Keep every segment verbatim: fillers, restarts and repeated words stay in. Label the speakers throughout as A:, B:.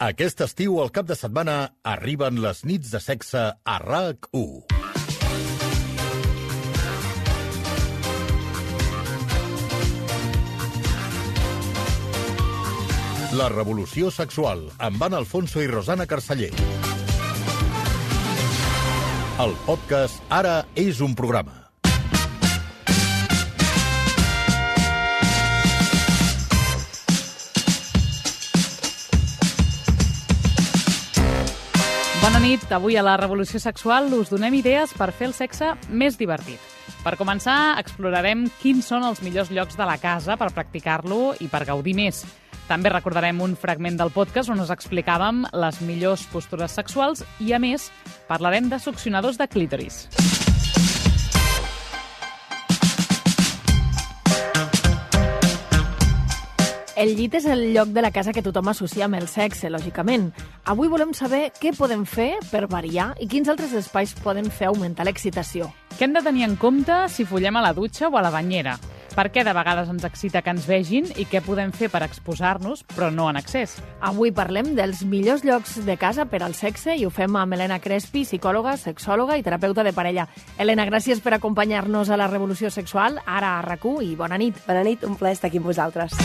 A: Aquest estiu, al cap de setmana, arriben les nits de sexe a RAC u. La revolució sexual, amb Anna Alfonso i Rosana Carceller. El podcast Ara és un programa.
B: Bona nit. Avui a la Revolució Sexual us donem idees per fer el sexe més divertit. Per començar, explorarem quins són els millors llocs de la casa per practicar-lo i per gaudir més. També recordarem un fragment del podcast on us explicàvem les millors postures sexuals i, a més, parlarem de succionadors de clítoris.
C: El llit és el lloc de la casa que tothom associa amb el sexe, lògicament. Avui volem saber què podem fer per variar i quins altres espais poden fer augmentar l'excitació.
B: Què hem de tenir en compte si follem a la dutxa o a la banyera? Per què de vegades ens excita que ens vegin i què podem fer per exposar-nos, però no en excés?
C: Avui parlem dels millors llocs de casa per al sexe i ho fem amb Elena Crespi, psicòloga, sexòloga i terapeuta de parella. Elena, gràcies per acompanyar-nos a la Revolució Sexual, ara a RAC u, i bona nit.
D: Bona nit, un plaer estar aquí amb vosaltres.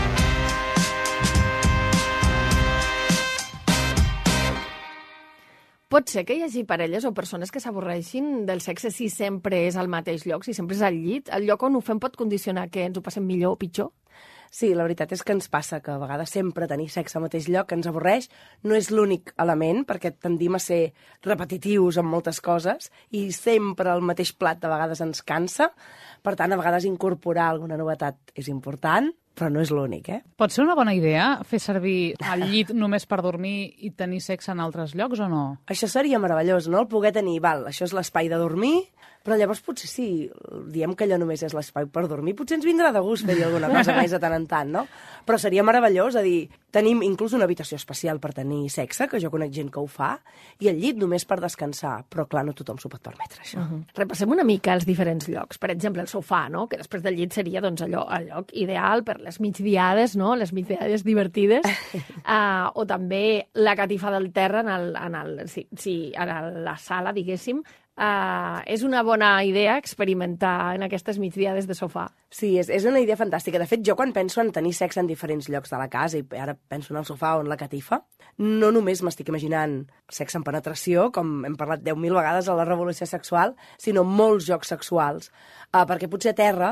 C: Pot ser que hi hagi parelles o persones que s'avorreixin del sexe si sempre és al mateix lloc, si sempre és al llit. El lloc on ho fem pot condicionar que ens ho passem millor o pitjor?
D: Sí, la veritat és que ens passa que a vegades sempre tenir sexe al mateix lloc ens avorreix. No és l'únic element, perquè tendim a ser repetitius en moltes coses i sempre el mateix plat de vegades ens cansa. Per tant, a vegades incorporar alguna novetat és important, però no és l'únic, eh?
B: Pot ser una bona idea fer servir el llit només per dormir i tenir sexe en altres llocs o no?
D: Això seria meravellós, no? El poder tenir, val, això és l'espai de dormir, però llavors potser sí, diem que allò només és l'espai per dormir, potser ens vindrà de gust fer-hi alguna cosa més de tant en tant, no? Però seria meravellós, a dir, tenim inclús una habitació especial per tenir sexe, que jo conec gent que ho fa, i el llit només per descansar, però clar, no tothom s'ho pot permetre, això.
C: Uh-huh. Repassem una mica els diferents llocs. Per exemple, el sofà, no? Que després del llit seria doncs, allò, el lloc ideal per les migdiades, no? Les migdiades divertides, uh, o també la catifa del terra en, el, en, el, sí, sí, en la sala, diguéssim. Uh, és una bona idea experimentar en aquestes migdiades de sofà.
D: Sí, és, és una idea fantàstica. De fet, jo quan penso en tenir sexe en diferents llocs de la casa, i ara penso en el sofà o en la catifa, no només m'estic imaginant sexe en penetració, com hem parlat deu mil vegades a la Revolució Sexual, sinó molts jocs sexuals. Uh, perquè potser a terra,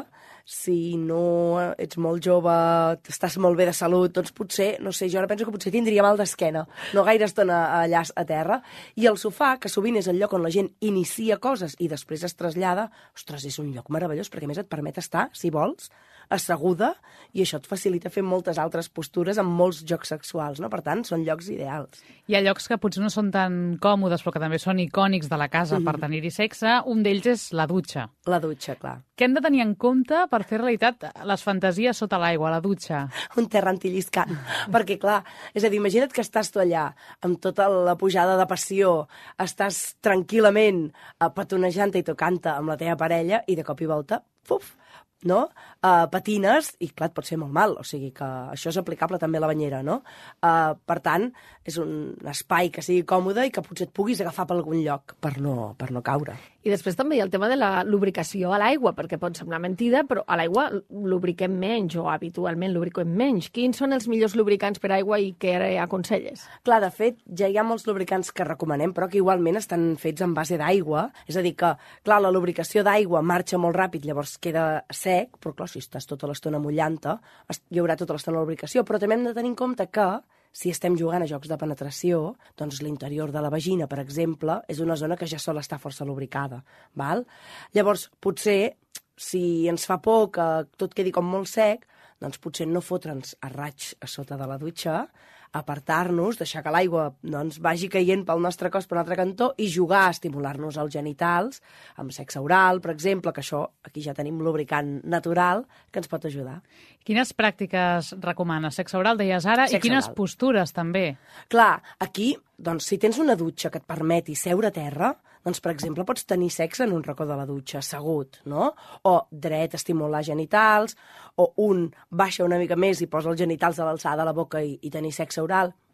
D: si no ets molt jove, estàs molt bé de salut, doncs potser, no sé, jo ara penso que potser tindria mal d'esquena, no gaire estona allà a terra, i el sofà, que sovint és el lloc on la gent inicia coses i després es trasllada, ostres, és un lloc meravellós, perquè a més et permet estar, si vols, asseguda, i això et facilita fer moltes altres postures amb molts jocs sexuals, no? Per tant, són llocs ideals.
B: Hi ha llocs que potser no són tan còmodes, però que també són icònics de la casa mm. per tenir-hi sexe. Un d'ells és la dutxa.
D: La dutxa, clar.
B: Què hem de tenir en compte per fer realitat les fantasies sota l'aigua, a la dutxa?
D: Un terra antilliscant. Perquè, clar, és a dir, imagina't que estàs tu allà amb tota la pujada de passió, estàs tranquil·lament petonejant-te i tocant-te amb la teva parella i de cop i volta, puf, no? Uh, patines, i clar, et pot ser molt mal, o sigui que això és aplicable també a la banyera, no? Uh, per tant, és un espai que sigui còmode i que potser et puguis agafar per algun lloc per no, per no caure.
C: I després també hi ha el tema de la lubricació a l'aigua, perquè pot semblar mentida, però a l'aigua lubriquem menys, o habitualment lubriquem menys. Quins són els millors lubricants per aigua i què aconselles?
D: Clar, de fet, ja hi ha molts lubricants que recomanem, però que igualment estan fets en base d'aigua, és a dir que, clar, la lubricació d'aigua marxa molt ràpid, llavors queda sec, però clar, si estàs tota l'estona mullant-te, hi haurà tota l'estona lubricació, però també hem de tenir en compte que si estem jugant a jocs de penetració, doncs l'interior de la vagina, per exemple, és una zona que ja sol estar força lubricada. Val? Llavors, potser, si ens fa por que tot quedi com molt sec, doncs potser no fotre'ns a raig a sota de la dutxa, apartar-nos, deixar que l'aigua doncs, vagi caient pel nostre cos per un altre cantó i jugar a estimular-nos els genitals, amb sexe oral, per exemple, que això aquí ja tenim lubricant natural que ens pot ajudar.
B: Quines pràctiques recomanes? Sexe oral, deies ara,
D: Sexe
B: i quines
D: oral.
B: postures, també?
D: Clar, aquí, doncs, si tens una dutxa que et permeti seure a terra, doncs, per exemple, pots tenir sexe en un racó de la dutxa, assegut, no? O dret, estimular genitals, o un baixa una mica més i posa els genitals a l'alçada de la boca i, i tenir sexe oral.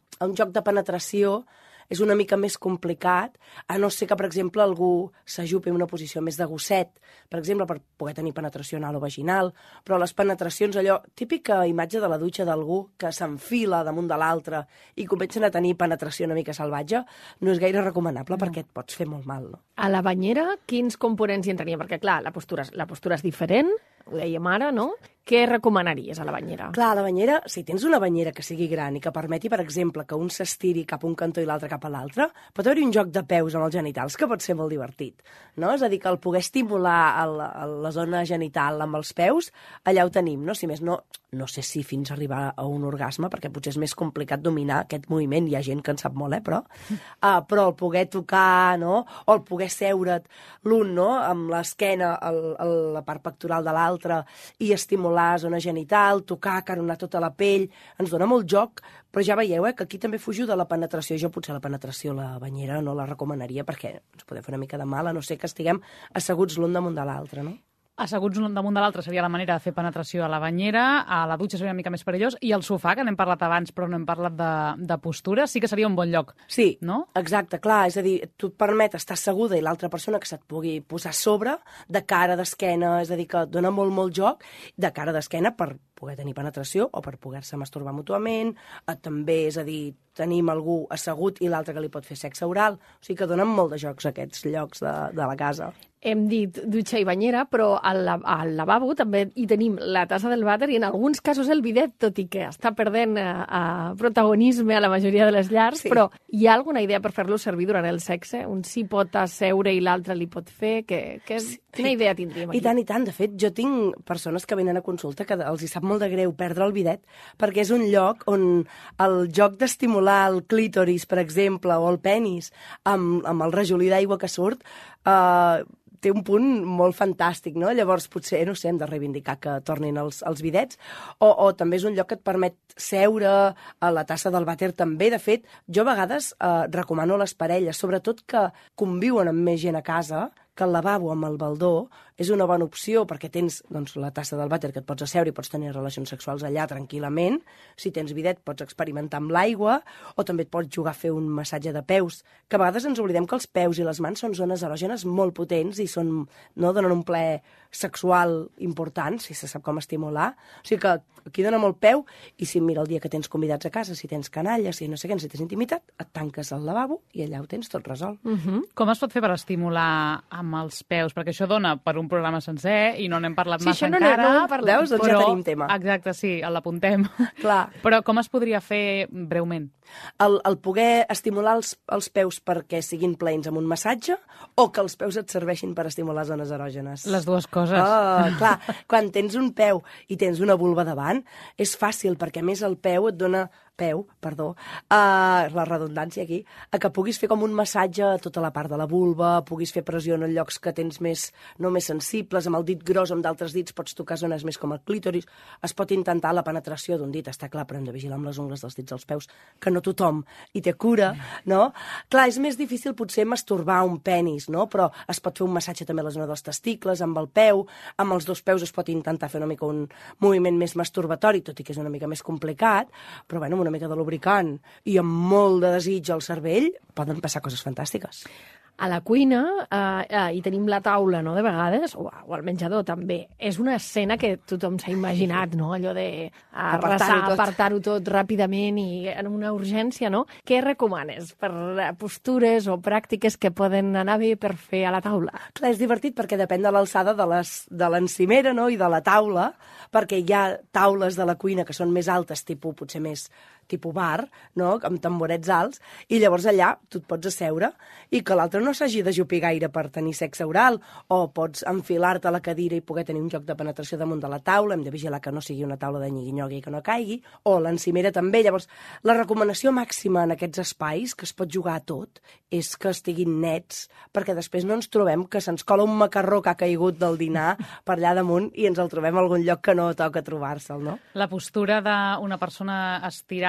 D: un joc de penetració és una mica més complicat, a no ser que, per exemple, algú s'ajupi en una posició més de gosset, per exemple, per poder tenir penetració anal o vaginal, però les penetracions, allò, típica imatge de la dutxa d'algú que s'enfila damunt de l'altre i comencen a tenir penetració una mica salvatge, no és gaire recomanable no. perquè et pots fer molt mal, no?
C: A la banyera, quins components hi entrarien? Perquè, clar, la postura, la postura és diferent, ho dèiem ara, no? Què recomanaries a la banyera?
D: Clar, a la banyera, si tens una banyera que sigui gran i que permeti, per exemple, que un s'estiri cap a un cantó i l'altre cap a l'altre, pot haver-hi un joc de peus amb els genitals que pot ser molt divertit, no? És a dir, que el poder estimular el, el, la zona genital amb els peus, allà ho tenim, no? Si més no, no sé si fins a arribar a un orgasme, perquè potser és més complicat dominar aquest moviment, hi ha gent que en sap molt, eh, però, uh, però el poder tocar, no? O el poder seure't l'un, no?, amb l'esquena, la part pectoral de l'altre, i estimular zona genital, tocar, caronar tota la pell, ens dona molt joc, però ja veieu eh, que aquí també fujo de la penetració. Jo potser la penetració a la banyera no la recomanaria perquè ens podem fer una mica de mal, a no ser que estiguem asseguts l'un damunt de l'altre, no?
B: Asseguts l'un damunt de l'altre seria la manera de fer penetració a la banyera, a la dutxa seria una mica més perillós, i el sofà, que n'hem parlat abans però no hem parlat de, de postura, sí que seria un bon lloc.
D: Sí,
B: no?
D: Exacte, clar, és a dir, tu et permet estar asseguda i l'altra persona que se't pugui posar a sobre, de cara, d'esquena, és a dir, que et dona molt, molt joc, de cara, d'esquena, per poder tenir penetració o per poder-se masturbar mútuament, eh, també, és a dir, tenim algú assegut i l'altre que li pot fer sexe oral, o sigui que donen molt de jocs aquests llocs de, de la casa.
C: Hem dit dutxa i banyera, però al, al lavabo també hi tenim la tassa del vàter i en alguns casos el bidet, tot i que està perdent a, a protagonisme a la majoria de les llars, sí. Però hi ha alguna idea per fer-lo servir durant el sexe? Un s'hi pot asseure i l'altre li pot fer? Que, que, sí. Quina idea tindríem aquí?
D: I tant, i tant. De fet, jo tinc persones que venen a consulta que els hi sap molt de greu perdre el bidet perquè és un lloc on el joc d'estimular el clítoris, per exemple, o el penis amb, amb el rajolí d'aigua que surt, eh, té un punt molt fantàstic, no? Llavors, potser, no sé, hem de reivindicar que tornin els, els bidets, o, o també és un lloc que et permet seure a la tassa del vàter també. De fet, jo a vegades eh, recomano a les parelles, sobretot que conviuen amb més gent a casa, que el lavabo amb el baldó és una bona opció perquè tens doncs, la tassa del vàter que et pots asseure i pots tenir relacions sexuals allà tranquil·lament. Si tens bidet pots experimentar amb l'aigua o també et pots jugar a fer un massatge de peus, que a vegades ens oblidem que els peus i les mans són zones erògenes molt potents i són, no, donen un plaer sexual important, si se sap com estimular. O sigui que aquí dona molt peu i si mira el dia que tens convidats a casa, si tens canalla, si no sé què, si tens intimitat, et tanques al lavabo i allà ho tens tot resolt.
B: Uh-huh. Com es pot fer per estimular amb els peus? Perquè això dona per un programa sencer i no n'hem parlat
C: sí,
B: massa
C: no,
B: encara.
C: No, no parlat.
D: Veus? Doncs
B: però,
D: ja tenim tema.
B: Exacte, sí, l'apuntem.
D: Clar.
B: Però com es podria fer breument?
D: El, el poder estimular els, els peus perquè siguin plaents amb un massatge o que els peus et serveixin per estimular zones erògenes?
B: Les dues coses.
D: Oh, clar, quan tens un peu i tens una vulva davant, és fàcil perquè a més el peu et dona peu, perdó, uh, la redundància aquí, a que puguis fer com un massatge a tota la part de la vulva, puguis fer pressió en llocs que tens més, no més sensibles, amb el dit gros, amb d'altres dits pots tocar zones més com el clítoris, es pot intentar la penetració d'un dit, està clar, però hem de vigilar amb les ungles dels dits dels peus, que no tothom hi té cura, no? Clar, és més difícil potser masturbar un penis, no? Però es pot fer un massatge també a la zona dels testicles, amb el peu, amb els dos peus es pot intentar fer una mica un moviment més masturbatori, tot i que és una mica més complicat, però bueno, una mica de lubricant i amb molt de desig al cervell, poden passar coses fantàstiques.
C: A la cuina eh, eh, hi tenim la taula, no?, de vegades, o, o al menjador també. És una escena que tothom s'ha imaginat, no?, allò de arrasar, apartar-ho tot ràpidament i en una urgència, no? Què recomanes per postures o pràctiques que poden anar bé per fer a la taula?
D: Clar, és divertit perquè depèn de l'alçada de les, de l'encimera, no?, i de la taula, perquè hi ha taules de la cuina que són més altes, tipus potser més tipus bar, no?, amb tamborets alts, i llavors allà tu et pots asseure i que l'altre no s'hagi d'ajupir gaire per tenir sexe oral, o pots enfilar-te a la cadira i poder tenir un joc de penetració damunt de la taula, hem de vigilar que no sigui una taula de nyigui-nyogui i que no caigui, o l'encimera també. Llavors, la recomanació màxima en aquests espais, que es pot jugar a tot, és que estiguin nets, perquè després no ens trobem que se'ns cola un macarró que ha caigut del dinar per allà damunt i ens el trobem a algun lloc que no toca trobar-se'l, no?
B: La postura d'una persona estirada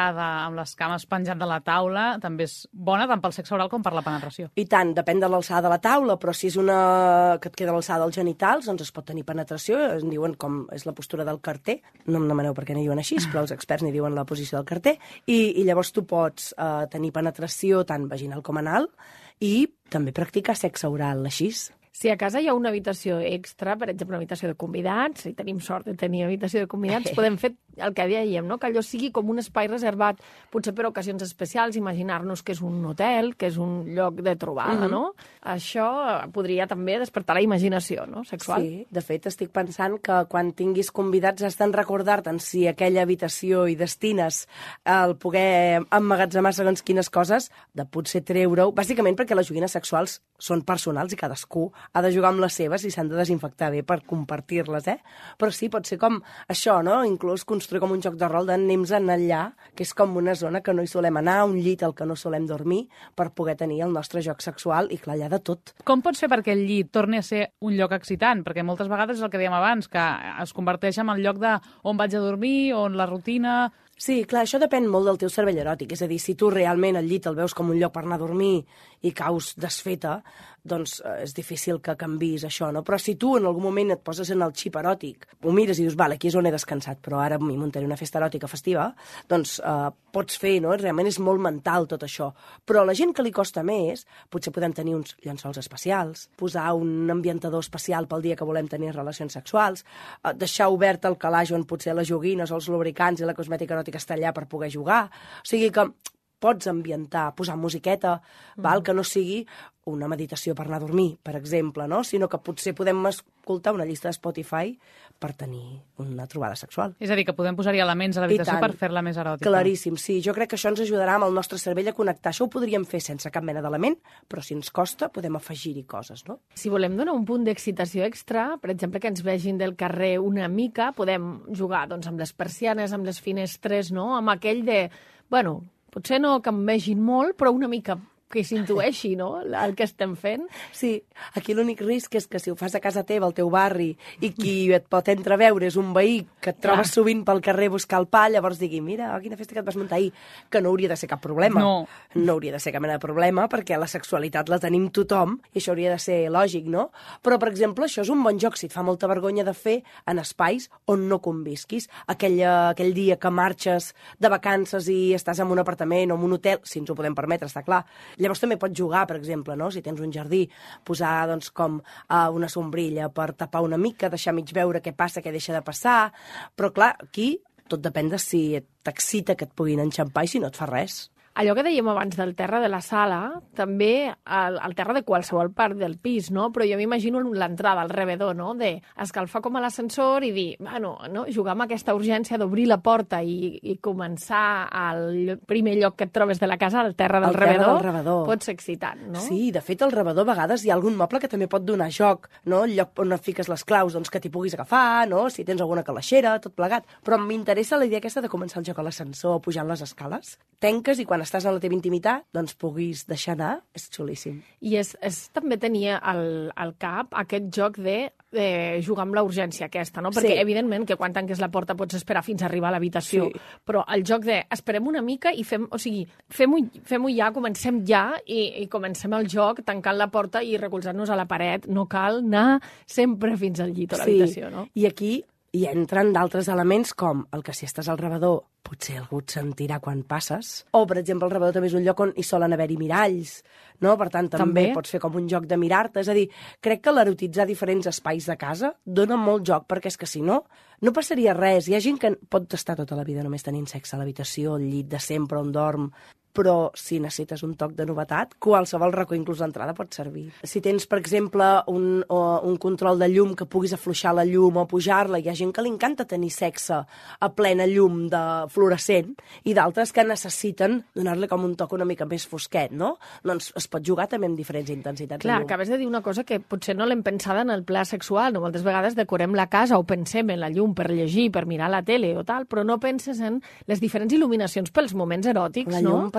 B: tapada, amb les cames penjant de la taula, també és bona tant pel sexe oral com per la penetració.
D: I tant, depèn de l'alçada de la taula, però si és una que et queda a l'alçada dels genitals, doncs es pot tenir penetració, en diuen com és la postura del carter, no em demaneu per què n'hi diuen així, però els experts n'hi diuen la posició del carter, i, i llavors tu pots eh, tenir penetració tant vaginal com anal i també practicar sexe oral així.
C: Si a casa hi ha una habitació extra, per exemple, una habitació de convidats, si tenim sort de tenir habitació de convidats, podem fer el que dèiem, no? Que allò sigui com un espai reservat, potser per ocasions especials, imaginar-nos que és un hotel, que és un lloc de trobada, mm-hmm. no? Això podria també despertar la imaginació, no?, sexual.
D: Sí, de fet, estic pensant que quan tinguis convidats has de recordar-te'n si aquella habitació hi destines el poder emmagatzemar segons quines coses, de potser treure-ho, bàsicament perquè les joguines sexuals són personals i cadascú ha de jugar amb les seves i s'han de desinfectar bé per compartir-les, eh? Però sí, pot ser com això, no? Inclús construir com un joc de rol d'anem-se'n allà, que és com una zona que no hi solem anar, un llit al que no solem dormir, per poder tenir el nostre joc sexual i, clar, allà de tot.
B: Com pots fer perquè el llit torni a ser un lloc excitant? Perquè moltes vegades és el que dèiem abans, que es converteix en el lloc de on vaig a dormir, on la rutina...
D: Sí, clar, això depèn molt del teu cervell eròtic. És a dir, si tu realment el llit el veus com un lloc per anar a dormir i caus desfeta, doncs eh, és difícil que canvis això, no? Però si tu en algun moment et poses en el xip eròtic, ho mires i dius, vale, aquí és on he descansat, però ara m'hi muntaré una festa eròtica festiva, doncs eh, pots fer, no? Realment és molt mental tot això. Però la gent que li costa més, potser podem tenir uns llençols especials, posar un ambientador especial pel dia que volem tenir relacions sexuals, eh, deixar obert el calaix on potser les joguines, els lubricants i la cosmètica eròtica està allà per poder jugar. O sigui que pots ambientar, posar musiqueta, mm. val? Que no sigui una meditació per anar a dormir, per exemple, no? Sinó que potser podem escoltar una llista de Spotify per tenir una trobada sexual.
B: És a dir, que podem posar-hi elements a l'habitació per fer-la més eròtica.
D: Claríssim, sí. Jo crec que això ens ajudarà amb el nostre cervell a connectar. Això ho podríem fer sense cap mena d'element, però si ens costa podem afegir-hi coses, no?
C: Si volem donar un punt d'excitació extra, per exemple, que ens vegin del carrer una mica, podem jugar doncs, amb les persianes, amb les finestres, no? Amb aquell de, bueno, potser no que em vegin molt, però una mica que s'intueixi, no?, el que estem fent.
D: Sí, aquí l'únic risc és que si ho fas a casa teva, al teu barri, i qui et pot entreveure és un veí que et trobes sovint pel carrer buscar el pa, llavors digui, mira, oh, quina festa que et vas muntar ahir, que no hauria de ser cap problema.
B: No.
D: No hauria de ser cap mena de problema, perquè la sexualitat la tenim tothom, i això hauria de ser lògic, no? Però, per exemple, això és un bon joc, si et fa molta vergonya de fer en espais on no convisquis. Aquell, aquell dia que marxes de vacances i estàs en un apartament o en un hotel, si ens ho podem permetre, està clar. Llavors també pots jugar, per exemple, no? Si tens un jardí, posar doncs, com uh, una sombrilla per tapar una mica, deixar mig veure què passa, què deixa de passar. Però, clar, aquí tot depèn de si t'excita que et puguin enxampar i si no et fa res.
C: Allò que dèiem abans del terra de la sala, també el, el terra de qualsevol part del pis, no? Però jo m'imagino l'entrada, al rebedor, no? De escalfar com a l'ascensor i dir, bueno, no? Jugar amb aquesta urgència d'obrir la porta i, i començar al primer lloc que et trobes de la casa, al terra del,
D: el terra
C: rebedor,
D: del rebedor,
C: pot ser excitant, no?
D: Sí, de fet, al rebedor a vegades hi ha algun moble que també pot donar joc, no? El lloc on et fiques les claus, doncs que t'hi puguis agafar, no? Si tens alguna calaixera, tot plegat. Però m'interessa la idea aquesta de començar el joc a l'ascensor, pujant les escales. Tenques i quan estàs en la teva intimitat, doncs puguis deixar anar, és xulíssim.
C: I és, és també tenia al, al cap aquest joc de, de jugar amb la urgència aquesta, no? Perquè, sí, evidentment, que quan tanques la porta pots esperar fins a arribar a l'habitació, sí, però el joc de esperem una mica i fem, o sigui, fem-ho fem-ho ja, comencem ja i, i comencem el joc tancant la porta i recolzant-nos a la paret. No cal anar sempre fins al llit o a l'habitació, no?
D: I aquí hi entren d'altres elements com el que si estàs al rebedor potser algú et sentirà quan passes, o, per exemple, el rebedor també és un lloc on hi solen haver-hi miralls, no? Per tant, també, també pots fer com un joc de mirar-te. És a dir, crec que l'erotitzar diferents espais de casa dona molt joc, perquè és que si no, no passaria res. Hi ha gent que pot estar tota la vida només tenint sexe a l'habitació, al llit de sempre on dorm, però si necessites un toc de novetat, qualsevol racó, inclús l'entrada, pot servir. Si tens, per exemple, un, o, un control de llum que puguis afluixar la llum o pujar-la, hi ha gent que li encanta tenir sexe a plena llum de fluorescent i d'altres que necessiten donar-li com un toc una mica més fosquet, no? Doncs es pot jugar també amb diferents intensitats.
C: Clar, acabes de dir una cosa que potser no l'hem pensada en el pla sexual, no? Moltes vegades decorem la casa o pensem en la llum per llegir, per mirar la tele o tal, però no penses en les diferents il·luminacions pels moments eròtics,
D: la
C: no?
D: La llum per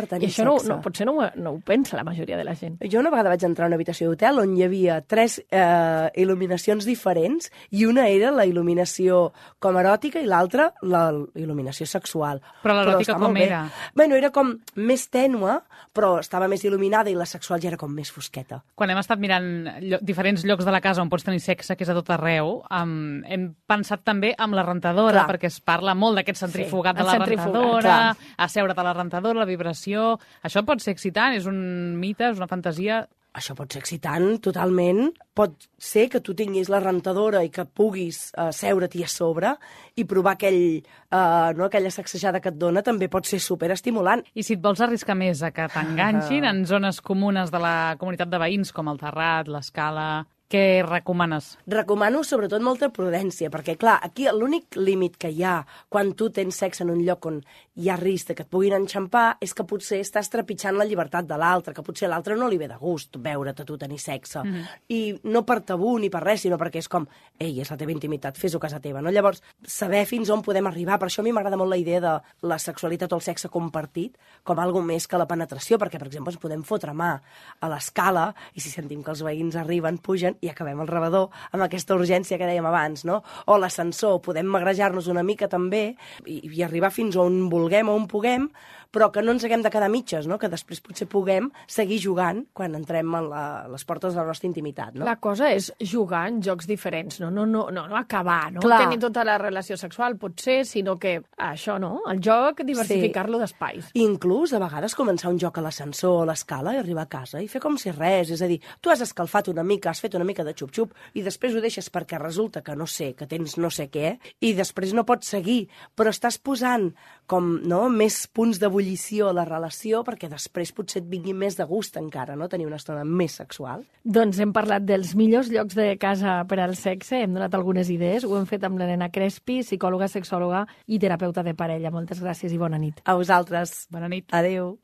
D: tenir
C: I això no,
D: sexe.
C: no, potser no, ho- no ho pensa la majoria de la gent.
D: Jo una vegada vaig entrar a una habitació d'hotel on hi havia tres eh, il·luminacions diferents i una era la il·luminació com eròtica i l'altra la il·luminació sexual.
B: Però l'eròtica
D: està
B: com
D: molt bé.
B: era?
D: Bueno, era com més tènue, però estava més il·luminada i la sexual ja era com més fosqueta.
B: Quan hem estat mirant llo diferents llocs de la casa on pots tenir sexe, que és a tot arreu, um, hem pensat també amb la rentadora,
D: Clar.
B: perquè es parla molt d'aquest centrifugat
C: Sí,
B: de
C: el
B: la
C: centrifugat,
B: rentadora, asseure't a la rentadora, la vibració... Això pot ser excitant, és un mite, és una fantasia...
D: Això pot ser excitant, totalment. Pot ser que tu tinguis la rentadora i que puguis uh, seure-t'hi a sobre i provar aquell, uh, no, aquella sacsejada que et dona també pot ser superestimulant.
B: I si et vols arriscar més a que t'enganxin en zones comunes de la comunitat de veïns, com el Terrat, l'Escala... Què recomanes?
D: Recomano sobretot molta prudència, perquè, clar, aquí l'únic límit que hi ha quan tu tens sexe en un lloc on hi ha risc de que et puguin enxampar és que potser estàs trepitjant la llibertat de l'altre, que potser a l'altre no li ve de gust veure't a tu tenir sexe. Mm -hmm. I no per tabú ni per res, sinó perquè és com, ei, és la teva intimitat, fes-ho a casa teva, no? Llavors, saber fins on podem arribar, per això a mi m'agrada molt la idea de la sexualitat o el sexe compartit com algo més que la penetració, perquè, per exemple, ens podem fotre mà a l'escala i si sentim que els veïns arriben, pugen, i acabem el rebedor amb aquesta urgència que dèiem abans, no? O l'ascensor, podem magrejar-nos una mica també i, i arribar fins on vulguem o on puguem, però que no ens haguem de quedar mitges, no? Que després potser puguem seguir jugant quan entrem a la, les portes de la nostra intimitat, no?
C: La cosa és jugar en jocs diferents, no, no, no, no, no acabar, no
D: Clar.
C: tenir tota la relació sexual, potser, sinó que això, no? El joc, diversificar-lo d'espais.
D: Inclús, a vegades, començar un joc a l'ascensor o a l'escala i arribar a casa i fer com si res. És a dir, tu has escalfat una mica, has fet una mica de xup-xup i després ho deixes perquè resulta que no sé, que tens no sé què, i després no pots seguir, però estàs posant com, no?, més punts d'ebullició a la relació perquè després potser et vingui més de gust encara, no?, tenir una estona més sexual.
C: Doncs hem parlat dels millors llocs de casa per al sexe, hem donat algunes idees, ho hem fet amb l'Helena Crespi, psicòloga, sexòloga i terapeuta de parella. Moltes gràcies i bona nit.
D: A vosaltres.
B: Bona nit.
D: Adéu.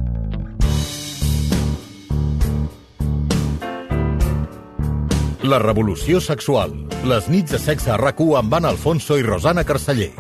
A: La revolució sexual. Les nits de sexe a RAC u amb Anna Alfonso i Rosana Carceller.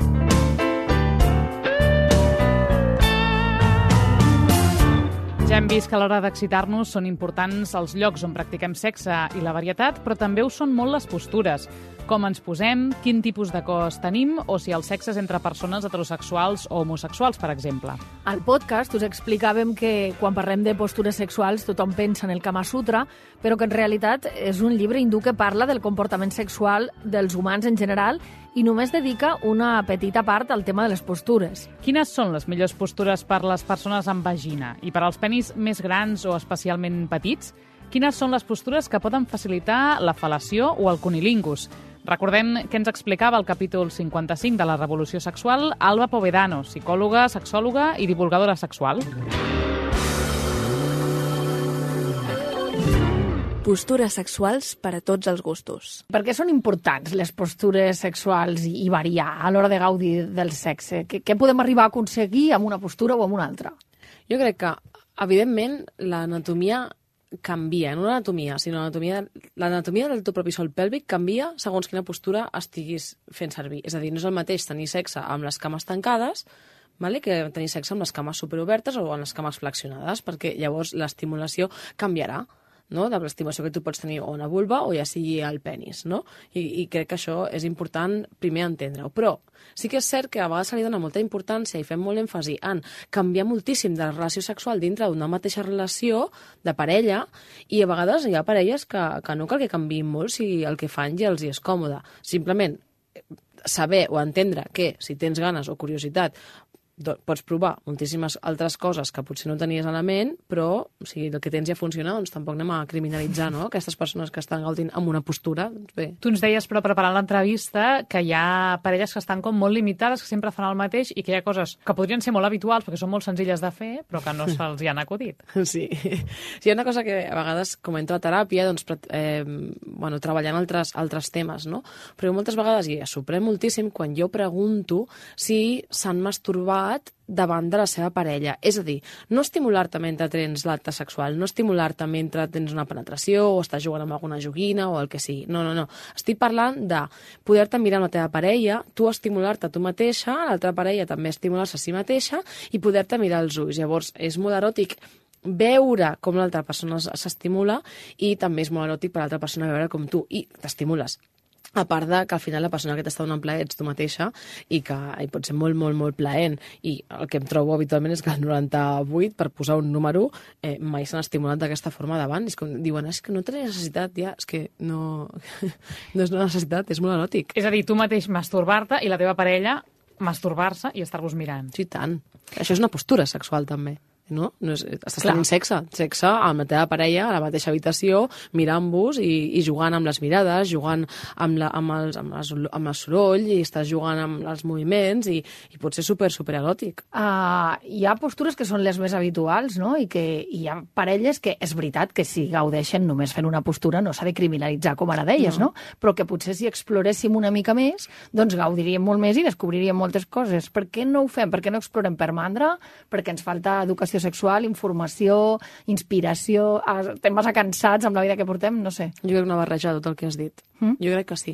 B: Ja hem vist que a l'hora d'excitar-nos són importants els llocs on practiquem sexe i la varietat, però també ho són molt les postures. Com ens posem, quin tipus de cos tenim o si el sexe és entre persones heterosexuals o homosexuals, per exemple.
C: Al podcast us explicàvem que quan parlem de postures sexuals tothom pensa en el Kama Sutra, però que en realitat és un llibre hindú que parla del comportament sexual dels humans en general i només dedica una petita part al tema de les postures.
B: Quines són les millors postures per les persones amb vagina? I per als penis més grans o especialment petits? Quines són les postures que poden facilitar la fel·lació o el cunilingus? Recordem que ens explicava el capítol cinquanta-cinc de la Revolució Sexual Alba Povedano, psicòloga, sexòloga i divulgadora sexual.
E: Postures sexuals per a tots els gustos.
C: Per què són importants les postures sexuals i variar a l'hora de gaudir del sexe? Què, què podem arribar a aconseguir amb una postura o amb una altra?
F: Jo crec que, evidentment, l'anatomia canvia, no l'anatomia, sinó l'anatomia l'anatomia del teu propi sòl pèlvic canvia segons quina postura estiguis fent servir. És a dir, no és el mateix tenir sexe amb les cames tancades, vale, que tenir sexe amb les cames superobertes o amb les cames flexionades, perquè llavors l'estimulació canviarà, no?, de l'estimació que tu pots tenir o una vulva o ja sigui el penis, no? I, i crec que això és important primer entendre-ho. Però sí que és cert que a vegades se li dona molta importància i fem molt èmfasi en canviar moltíssim de la relació sexual dintre d'una mateixa relació de parella i a vegades hi ha parelles que, que no cal que canviïn molt si el que fan ja els hi és còmode. Simplement saber o entendre que si tens ganes o curiositat pots provar moltíssimes altres coses que potser no tenies a la ment, però si el que tens ja funciona, doncs tampoc anem a criminalitzar, no?, aquestes persones que estan gaudint amb una postura. Doncs bé.
B: Tu ens deies, però preparant l'entrevista, que hi ha parelles que estan com molt limitades, que sempre fan el mateix i que hi ha coses que podrien ser molt habituals perquè són molt senzilles de fer, però que no se'ls hi han acudit.
F: Sí. Sí, hi ha una cosa que a vegades comento a teràpia, doncs, eh, bueno, treballant altres, altres temes, no? Però moltes vegades, i s'ho pren moltíssim, quan jo pregunto si s'han masturbat privat davant de la seva parella. És a dir, no estimular-te mentre tens l'acte sexual, no estimular-te mentre tens una penetració o estàs jugant amb alguna joguina o el que sigui. No, no, no. Estic parlant de poder-te mirar amb la teva parella, tu estimular-te a tu mateixa, l'altra parella també estimular-se a si mateixa i poder-te mirar als ulls. Llavors, és molt eròtic veure com l'altra persona s'estimula i també és molt eròtic per l'altra persona veure com tu i t'estimules. A part de que al final la persona que t'està donant plaer ets tu mateixa i que i pot ser molt, molt, molt plaent. I el que em trobo habitualment és que el noranta-vuit, per posar un número, eh, mai s'han estimulat d'aquesta forma davant. És com diuen, és que no tens necessitat, ja, és que no, no és una necessitat, és molt eròtic.
B: És a dir, tu mateix masturbar-te i la teva parella masturbar-se i estar-vos mirant.
F: Sí, tant. Això és una postura sexual, també. No? No és, estàs
B: Clar.
F: tenint sexe, sexe amb la teva parella a la mateixa habitació, mirant-vos i, i jugant amb les mirades, jugant amb, la, amb, els, amb, les, amb el soroll i estàs jugant amb els moviments i, i pot ser super, super eròtic.
C: Uh, hi ha postures que són les més habituals, no? I que hi ha parelles que és veritat que si gaudeixen només fent una postura no s'ha de criminalitzar, com ara deies, no. no? Però que potser si exploréssim una mica més, doncs gaudiríem molt més i descobriríem moltes coses. Per què no ho fem? Per què no explorem per mandra? Perquè ens falta educació sexual, informació, inspiració, estem massa cansats amb la vida que portem, no sé.
F: Jo crec una barreja de tot el que has dit.
C: Mm?
F: Jo crec que sí.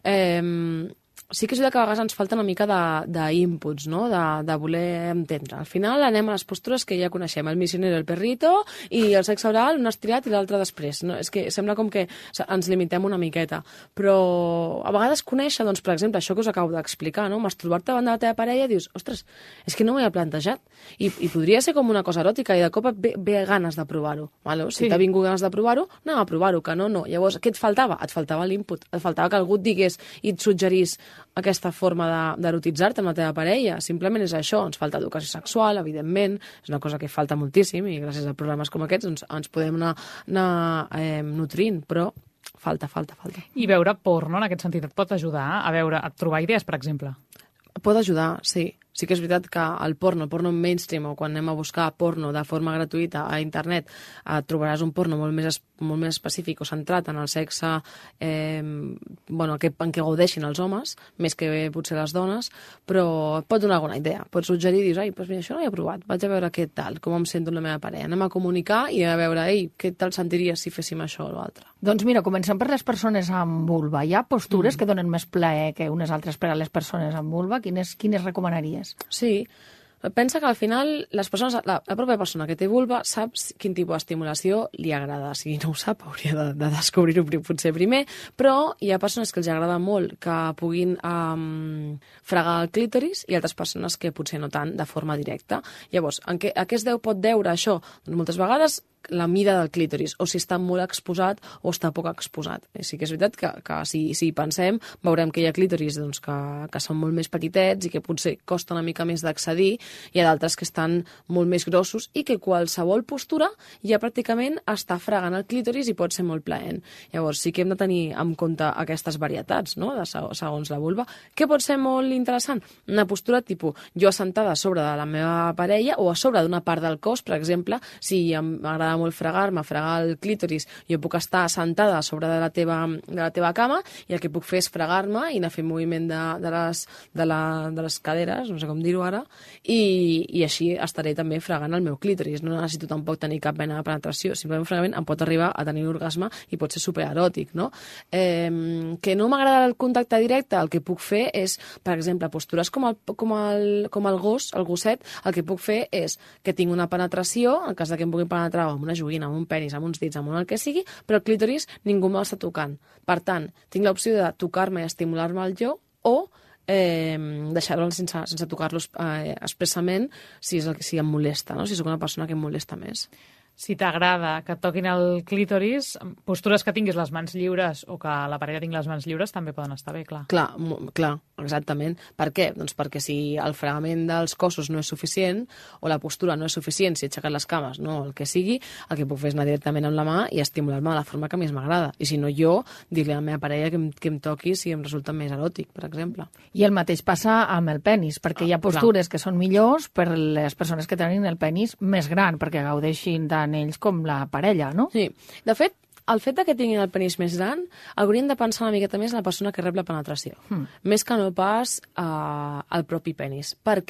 F: Eh, sí que és veritat que a vegades ens falta una mica d'inputs, no? De, de voler entendre. Al final anem a les postures que ja coneixem, el missionero, el perrito, i el sexe oral, un estirat i l'altre després. No? És que sembla com que ens limitem una miqueta. Però a vegades conèixer, doncs, per exemple, això que us acabo d'explicar, no? Masturbar-te davant de la teva parella i dius, ostres, és que no m'ho he plantejat. I, I podria ser com una cosa eròtica i de cop et ve, ve ganes de provar-ho. Vale? Si sí. T'ha vingut ganes de provar-ho, anem a provar-ho, que no, no. Llavors, què et faltava? Et faltava l'input. Et faltava que algú et digués i et suggerís aquesta forma d'erotitzar-te amb la teva parella. Simplement és això, ens falta educació sexual, evidentment, és una cosa que falta moltíssim i gràcies a programes com aquests doncs, ens podem anar, anar eh, nutrint, però falta, falta, falta.
B: I veure porno, en aquest sentit, et pot ajudar a veure, a trobar idees, per exemple?
F: Pot ajudar, sí. Sí que és veritat que el porno, el porno mainstream, o quan anem a buscar porno de forma gratuïta a internet, eh, trobaràs un porno molt més, molt més específic o centrat en el sexe eh, bueno, que, en què gaudeixin els homes, més que potser les dones, però et pot donar alguna idea. Pots suggerir i dius, ai, doncs mira, això no ho he provat, vaig a veure què tal, com em sento amb la meva parella. Anem a comunicar i a veure, ei, què tal sentiries si féssim això o l'altre.
C: Doncs mira, comencem per les persones amb vulva. Hi ha postures mm. que donen més plaer que unes altres per a les persones amb vulva? Quines, quines recomanaries?
F: Sí, pensa que al final les persones, la, la pròpia persona que té vulva sap quin tipus d'estimulació li agrada. Si no ho sap, hauria de, de descobrir-ho potser primer, però hi ha persones que els agrada molt que puguin um, fregar el clítoris i altres persones que potser no tant de forma directa. Llavors, en què, a què es deu pot deure això? Doncs moltes vegades la mida del clítoris, o si està molt exposat o està poc exposat. Sí que és veritat que, que si, si hi pensem, veurem que hi ha clítoris doncs, que, que són molt més petitets i que potser costa una mica més d'accedir, hi ha d'altres que estan molt més grossos i que qualsevol postura ja pràcticament està fregant el clítoris i pot ser molt plaent. Llavors sí que hem de tenir en compte aquestes varietats, no?, de segons la vulva. Què pot ser molt interessant? Una postura tipus jo assentada a sobre de la meva parella o a sobre d'una part del cos, per exemple, si m'agrada molt fregar-me, fregar el clítoris, jo puc estar assentada a sobre de la teva, de la teva cama i el que puc fer és fregar-me i anar fent moviment de, de, les, de, la, de les caderes, no sé com dir-ho ara, i, i així estaré també fregant el meu clítoris. No necessito tampoc tenir cap mena de penetració, simplement fregament em pot arribar a tenir un orgasme i pot ser supereròtic, no? Eh, que no m'agrada el contacte directe, el que puc fer és, per exemple, postures com el, com el, com el gos, el gosset, el que puc fer és que tinc una penetració, en cas de que em pugui penetrar amb una joguina, amb un penis, amb uns dits, amb un el que sigui, però el clítoris ningú me'l està tocant. Per tant, tinc l'opció de tocar-me i estimular-me el jo o eh, deixar-lo sense, sense tocar-los eh, expressament si, és el que, si em molesta, no? Si sóc una persona que em molesta més.
B: Si t'agrada que et toquin el clítoris, postures que tinguis les mans lliures o que la parella tingui les mans lliures també poden estar bé, clar.
F: Clar, clar, exactament. Per què? Doncs perquè si el fregament dels cossos no és suficient o la postura no és suficient, si he aixecat les cames, no, el que sigui, el que puc fer és anar directament amb la mà i estimular-me de la forma que més m'agrada. I si no jo, dir-li a la meva parella que em, que em toqui si em resulta més eròtic, per exemple.
C: I el mateix passa amb el penis, perquè ah, hi ha postures clar. que són millors per les persones que tenen el penis més gran, perquè gaudeixin tant ells com la parella, no?
F: Sí. De fet, el fet de que tinguin el penis més gran hauríem de pensar una miqueta més en la persona que rep la penetració. Mm. Més que no pas eh, el propi penis. Per què?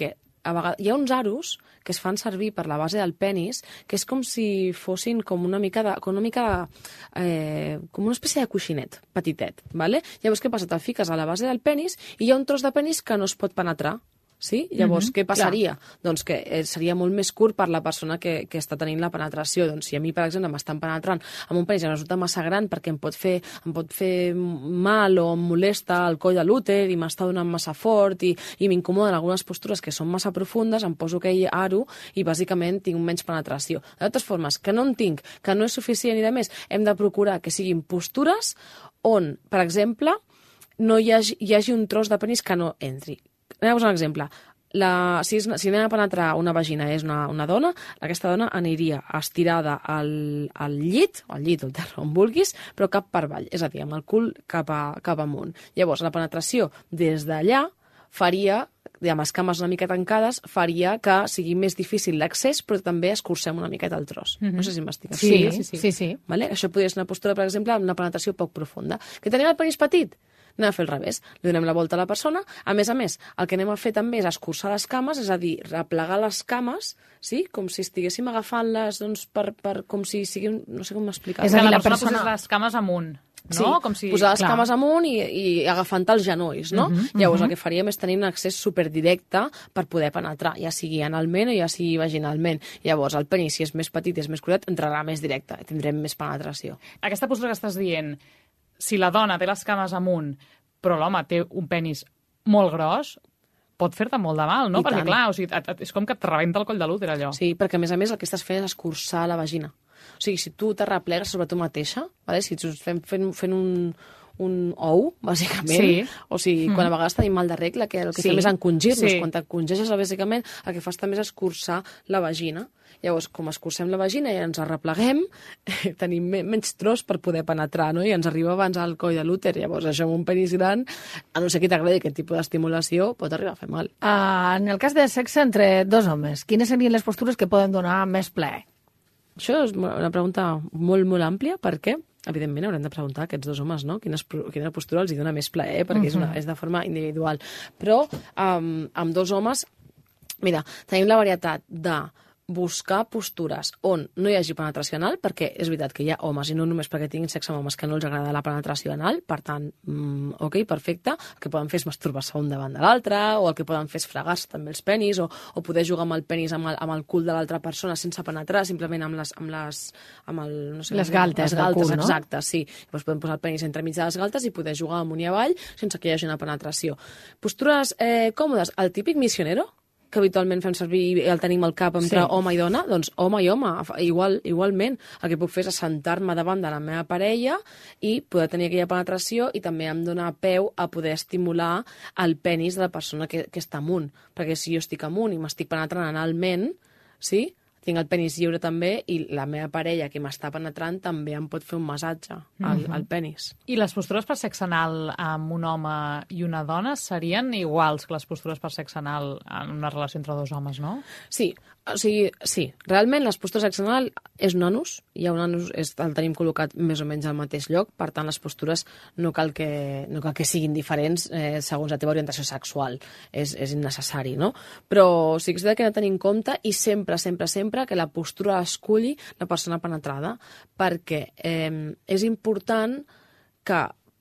F: a vegades, hi ha uns aros que es fan servir per la base del penis, que és com si fossin com una mica de, com una mica de, eh, com una espècie de coixinet petitet, ¿vale? Llavors, què passa? Te'l fiques a la base del penis i hi ha un tros de penis que no es pot penetrar. Sí? Llavors, mm-hmm, què passaria? Clar. Doncs que eh, seria molt més curt per la persona que, que està tenint la penetració. Doncs si a mi, per exemple, m'estan penetrant amb un penis que resulta massa gran perquè em pot fer, em pot fer mal o em molesta el coll de l'úter i m'està donant massa fort i, i m'incomoden algunes postures que són massa profundes, em poso aquell aro i bàsicament tinc menys penetració. De totes formes, que no en tinc, que no és suficient i de més, hem de procurar que siguin postures on, per exemple, no hi hagi, hi hagi un tros de penis que no entri. Anem a posar un exemple. La, si, és, si anem a penetrar una vagina és una, una dona, aquesta dona aniria estirada al, al llit, o al llit o al terra, on vulguis, però cap per avall, és a dir, amb el cul cap, a, cap amunt. Llavors, la penetració des d'allà faria, amb les cames una mica tancades, faria que sigui més difícil l'accés, però també escurcem una miqueta el tros. Mm-hmm. No sé si m'estic
C: explicant. Sí, sí, sí. sí, sí.
F: Vale? Això podria ser una postura, per exemple, amb una penetració poc profunda. Que tenim el penis petit? Anem a fer el revés. Li donem la volta a la persona. A més a més, el que anem a fer també és escurçar les cames, és a dir, replegar les cames, sí? Com si estiguéssim agafant-les, doncs, per, per, com si siguin... No sé com m'explicar.
B: És a dir, la, la persona posés les cames amunt, no?
F: Sí,
B: com si...
F: posar les
B: Clar.
F: cames amunt i, i agafant els genolls, no? Uh-huh, Llavors, uh-huh. el que faríem és tenir un accés superdirecte per poder penetrar, ja sigui analment o ja sigui vaginalment. Llavors, el penis, si és més petit i és més curtet, entrarà més directe, tindrem més penetració.
B: Aquesta postura que estàs dient, si la dona té les cames amunt, però l'home té un penis molt gros, pot fer-te molt de mal, no?
F: I
B: Perquè,
F: tant.
B: clar, o sigui, et, et, és com que et rebenta el coll de l'úter, allò.
F: Sí, perquè, a més a més, el que estàs fent és escurçar la vagina. O sigui, si tu te replegues sobre tu mateixa, vale? Si tu fem, fent, fent un, un ou, bàsicament,
B: Sí.
F: o sigui, quan a vegades tenim mal de regla, que el que
B: Sí.
F: fem és encongir-nos.
B: Sí.
F: Quan t'encongeixes, bàsicament, el que fas també és escurçar la vagina. Llavors, com escurcem la vagina i ens arrepleguem, tenim menys tros per poder penetrar, no? I ens arriba abans al coll de l'úter. Llavors, això amb un penis gran, a no ser que t'agradi aquest tipus d'estimulació, pot arribar a fer mal.
C: Uh, en el cas de sexe entre dos homes, quines serien les postures que poden donar més plaer?
F: Això és una pregunta molt, molt àmplia, perquè, evidentment, haurem de preguntar a aquests dos homes, no? Quina, quina postura els hi dona més plaer, perquè uh-huh. és, una, és de forma individual. Però, um, amb dos homes, mira, tenim la varietat de buscar postures on no hi hagi penetració anal, perquè és veritat que hi ha homes, i no només perquè tinguin sexe amb homes, que no els agrada la penetració anal, per tant, mm, ok, perfecte, el que poden fer és masturbar-se un davant de l'altre, o el que poden fer és fregar-se també els penis, o, o poder jugar amb el penis amb el, amb el cul de l'altra persona sense penetrar, simplement amb les... Amb les, amb el, no sé,
C: les galtes,
F: les galtes
C: del cul, no?
F: Exacte, sí. Llavors podem posar el penis entremig de les galtes i poder jugar amunt i avall sense que hi hagi una penetració. Postures eh, còmodes, el típic missionero, que habitualment fem servir i el tenim al cap entre sí. home i dona, doncs home i home, igual, igualment. El que puc fer és assentar-me davant de la meva parella i poder tenir aquella penetració i també em dona peu a poder estimular el penis de la persona que, que està amunt. Perquè si jo estic amunt i m'estic penetrant analment, sí? Tinc el penis lliure també i la meva parella que m'està penetrant també em pot fer un massatge al, mm-hmm. al penis.
B: I les postures per sexe anal amb un home i una dona serien iguals que les postures per sexe anal en una relació entre dos homes, no?
F: Sí, o sigui, sí. Realment les postures sexe anal és un anus, hi ha un anus, és, el tenim col·locat més o menys al mateix lloc, per tant les postures no cal que, no cal que siguin diferents eh, segons la teva orientació sexual, és, és innecessari, no? Però sí que és veritat que hem de tenir en compte i sempre, sempre, sempre que la postura esculli la persona penetrada, perquè eh, és important que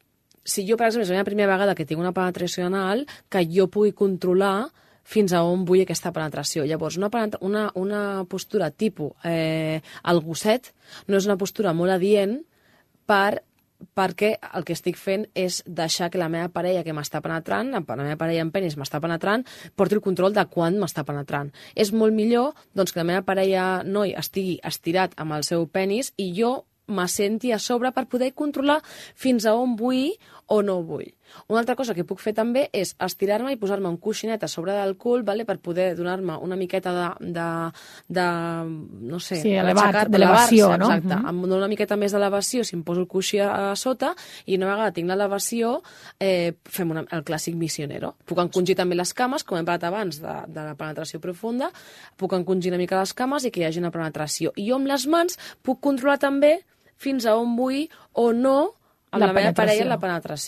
F: si jo, per exemple, és la meva primera vegada que tinc una penetració anal, que jo pugui controlar fins a on vull aquesta penetració. Llavors, una, una, una postura tipus eh, el gosset no és una postura molt adient per perquè el que estic fent és deixar que la meva parella que m'està penetrant, la meva parella en penis m'està penetrant, porti el control de quan m'està penetrant. És molt millor doncs, que la meva parella noi estigui estirat amb el seu penis i jo m'assenti a sobre per poder controlar fins a on vull o no vull. Una altra cosa que puc fer també és estirar-me i posar-me un coixinet a sobre del cul, vale, per poder donar-me una miqueta de, de, de no sé,
C: sí, elevat, d'elevació, no?
F: Exacte, uh-huh. Em dono una miqueta més d'elevació si em poso el coixí a, a sota i una vegada tinc l'elevació eh, fem una, el clàssic missionero. Puc encongir també les cames, com hem parlat abans de, de la penetració profunda, puc encongir una mica les cames i que hi hagi una penetració. I jo amb les mans puc controlar també fins a on vull o no amb la, la meva parella en la penetració.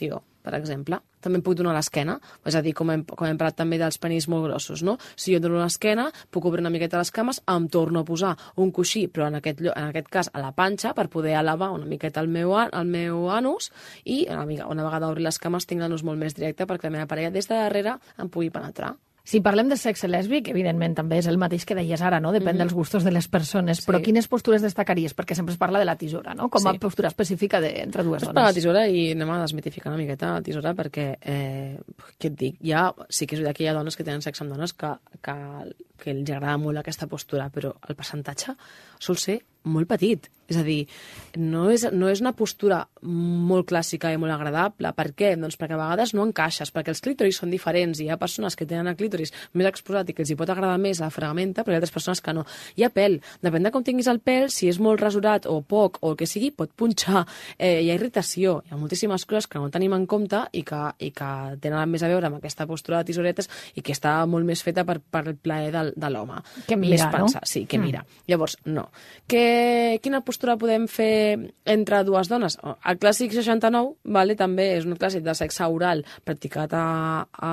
F: per exemple. També em puc donar l'esquena, és a dir, com hem, com hem parlat també dels penis molt grossos, no? Si jo dono l'esquena, puc obrir una miqueta les cames, em torno a posar un coixí, però en aquest, en aquest cas a la panxa, per poder elevar una miqueta el meu, el meu anus, i una, una vegada obrir les cames tinc l'anus molt més directe perquè la meva parella des de darrere em pugui penetrar.
C: Si parlem de sexe lèsbic, evidentment també és el mateix que deies ara, no? Depèn mm-hmm. dels gustos de les persones, sí. Però quines postures destacaries? Perquè sempre es parla de la tisora, no? Com a sí. postura específica de, entre dues dones.
F: Per la tisora, i anem a desmitificar una miqueta la tisora, perquè, eh, què et dic, ja, sí que és veritat que hi ha dones que tenen sexe amb dones que, que, que els agrada molt aquesta postura, però el percentatge sol ser molt petit. És a dir, no és, no és una postura molt clàssica i molt agradable. Per què? Doncs perquè a vegades no encaixes, perquè els clítoris són diferents i hi ha persones que tenen el clítoris més exposat i que els hi pot agradar més la ferramenta, però hi ha altres persones que no. Hi ha pèl. Depèn de com tinguis el pèl, si és molt rasurat o poc o el que sigui, pot punxar. Eh, hi ha irritació. Hi ha moltíssimes coses que no tenim en compte i que, i que tenen més a veure amb aquesta postura de tisoretes i que està molt més feta per, per el plaer de, de l'home.
C: Que mira,
F: més pensa,
C: no?
F: Sí, que mira. Mm. Llavors, no. Que, quina postura podem fer entre dues dones? El clàssic seixanta-nou, vale, també és un clàssic de sexe oral practicat a, a,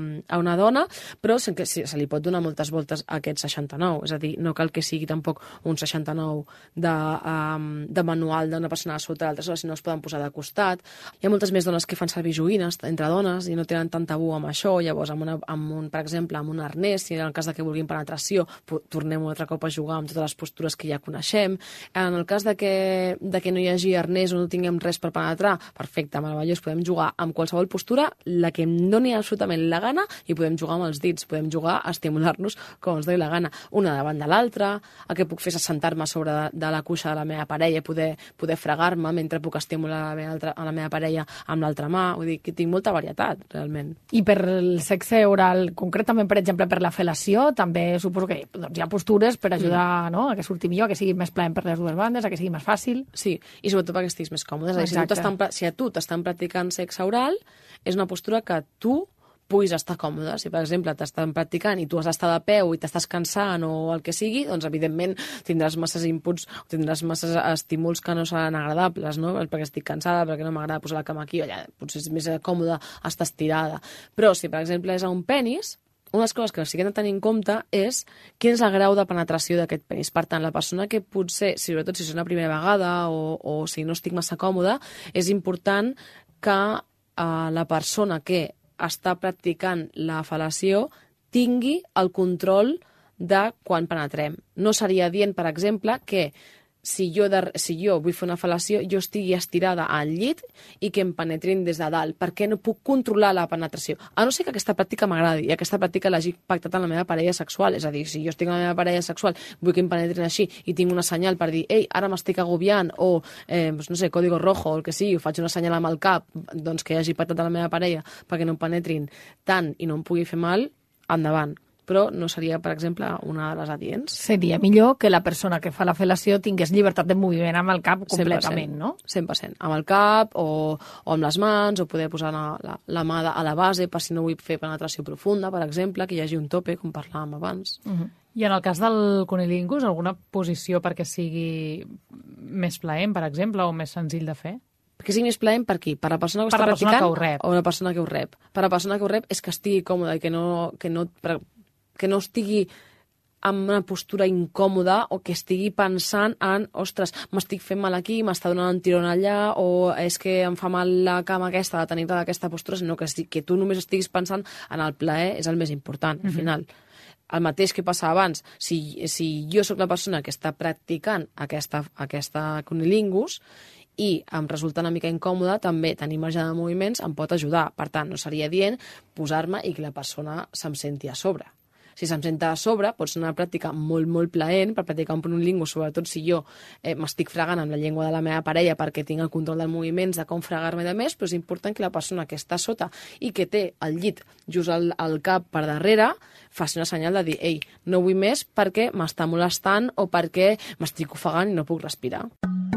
F: a una dona, però se, se, se li pot donar moltes voltes a aquest seixanta-nou. És a dir, no cal que sigui tampoc un seixanta-nou de, um, de manual d'una persona sota l'altra, sinó es poden posar de costat. Hi ha moltes més dones que fan servir joguines entre dones i no tenen tant tabú amb això. Llavors, amb una, amb un, per exemple, amb un arnès, si en el cas de que vulguin penetració, tornem un altre cop a jugar amb totes les postures que ja coneixem. En el cas de que, de que no hi hagi arnès o no tinguem res per penetrar, perfecte, meravellós, podem jugar amb qualsevol postura, la que em doni absolutament la gana, i podem jugar amb els dits, podem jugar a estimular-nos com ens doni la gana, una davant de l'altra. El que puc fer és assentar-me sobre de, de la cuixa de la meva parella i poder, poder fregar-me mentre puc estimular a la meva, altra, a la meva parella amb l'altra mà. Vull dir que tinc molta varietat, realment.
C: I per el sexe oral, concretament, per exemple, per la fel·lació, també suposo que doncs, hi ha postures per ajudar mm. no? a que surti millor, a que sigui més plaent per les dues bandes, a que sigui més fàcil.
F: Sí, i sobretot perquè estiguis més còmode. És a dir, si, tu si a tu t'estan practicant sexe oral, és una postura que tu puguis estar còmode. Si, per exemple, t'estan practicant i tu has d'estar de peu i t'estàs cansant o el que sigui, doncs, evidentment, tindràs masses inputs, tindràs masses estímuls que no seran agradables, no? Perquè estic cansada, perquè no m'agrada posar la cama aquí, allà, potser és més còmode estar estirada. Però si, per exemple, és a un penis, una de les coses que sí que hem de tenir en compte és quin és el grau de penetració d'aquest penis. Per tant, la persona que potser, sobretot si és una primera vegada o, o si no estic massa còmoda, és important que eh, la persona que està practicant la fel·lació tingui el control de quan penetrem. No seria dient, per exemple, que si jo, de, si jo vull fer una fel·lació, jo estigui estirada al llit i que em penetrin des de dalt, perquè no puc controlar la penetració. A no ser que aquesta pràctica m'agradi i aquesta pràctica l'hagi pactat amb la meva parella sexual. És a dir, si jo estic amb la meva parella sexual, vull que em penetrin així i tinc una senyal per dir, ei, ara m'estic agobiant, o, eh, no sé, código rojo, o el que sigui, o faig una senyal amb el cap, doncs que hagi pactat amb la meva parella perquè no em penetrin tant i no em pugui fer mal, endavant. Però no seria, per exemple, una de les adients.
C: Seria millor que la persona que fa la fel·lació tingués llibertat de moviment amb el cap completament,
F: cent per cent,
C: no?
F: cent per cent. Amb el cap o, o amb les mans, o poder posar la, la, la mà a la base per si no vull fer penetració profunda, per exemple, que hi hagi un tope, com parlàvem abans.
C: Uh-huh.
B: I en el cas del cunilingus, alguna posició perquè sigui més plaent, per exemple, o més senzill de fer?
F: Perquè sigui més plaent per qui? Per la persona que
B: per
F: està
B: la persona
F: practicant
B: que ho rep.
F: O la persona que ho rep? Per la persona que ho rep és que estigui còmoda i que no, que no, que no estigui en una postura incòmoda o que estigui pensant en, ostres, m'estic fent mal aquí, m'està donant un tirón allà, o és que em fa mal la cama aquesta de tenir-la d'aquesta postura, sinó que, que tu només estiguis pensant en el plaer, és el més important, al final. Mm-hmm. El mateix que passava abans, si, si jo sóc la persona que està practicant aquesta, aquesta cunilingus i em resulta una mica incòmoda, també tenir marge de moviments em pot ajudar. Per tant, no seria dient posar-me i que la persona se'm senti a sobre. Si se'm senta a sobre, pot ser una pràctica molt, molt plaent per practicar un cunilingus, sobretot si jo eh, m'estic fregant amb la llengua de la meva parella perquè tinc el control dels moviments, de com fregar-me de més, però és important que la persona que està sota i que té el llit just al, al cap per darrere faci una senyal de dir, ei, no vull més perquè m'està molestant o perquè m'estic ofegant i no puc respirar.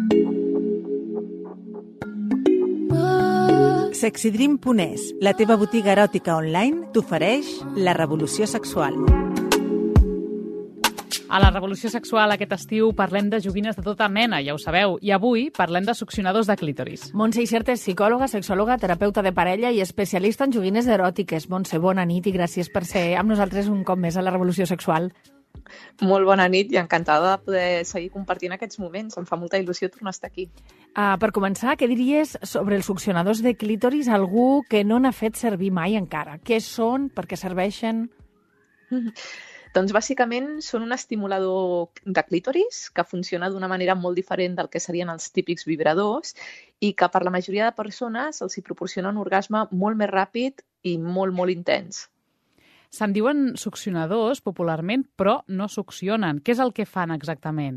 G: Sexydream punt es, la teva botiga eròtica online, t'ofereix la revolució sexual.
B: A la Revolució Sexual aquest estiu parlem de joguines de tota mena, ja ho sabeu, i avui parlem de succionadors de clítoris.
C: Montse Icert és psicòloga, sexòloga, terapeuta de parella i especialista en joguines eròtiques. Montse, bona nit i gràcies per ser amb nosaltres un cop més a la Revolució Sexual.
H: Molt bona nit i encantada de poder seguir compartint aquests moments. Em fa molta il·lusió tornar a estar aquí.
C: Uh, per començar, què diries sobre els succionadors de clítoris a algú que no n'ha fet servir mai encara? Què són? Per què serveixen?
H: Doncs bàsicament són un estimulador de clítoris que funciona d'una manera molt diferent del que serien els típics vibradors i que per la majoria de persones els hi proporciona un orgasme molt més ràpid i molt, molt intens.
B: Se'n diuen succionadors popularment, però no succionen. Què és el que fan exactament?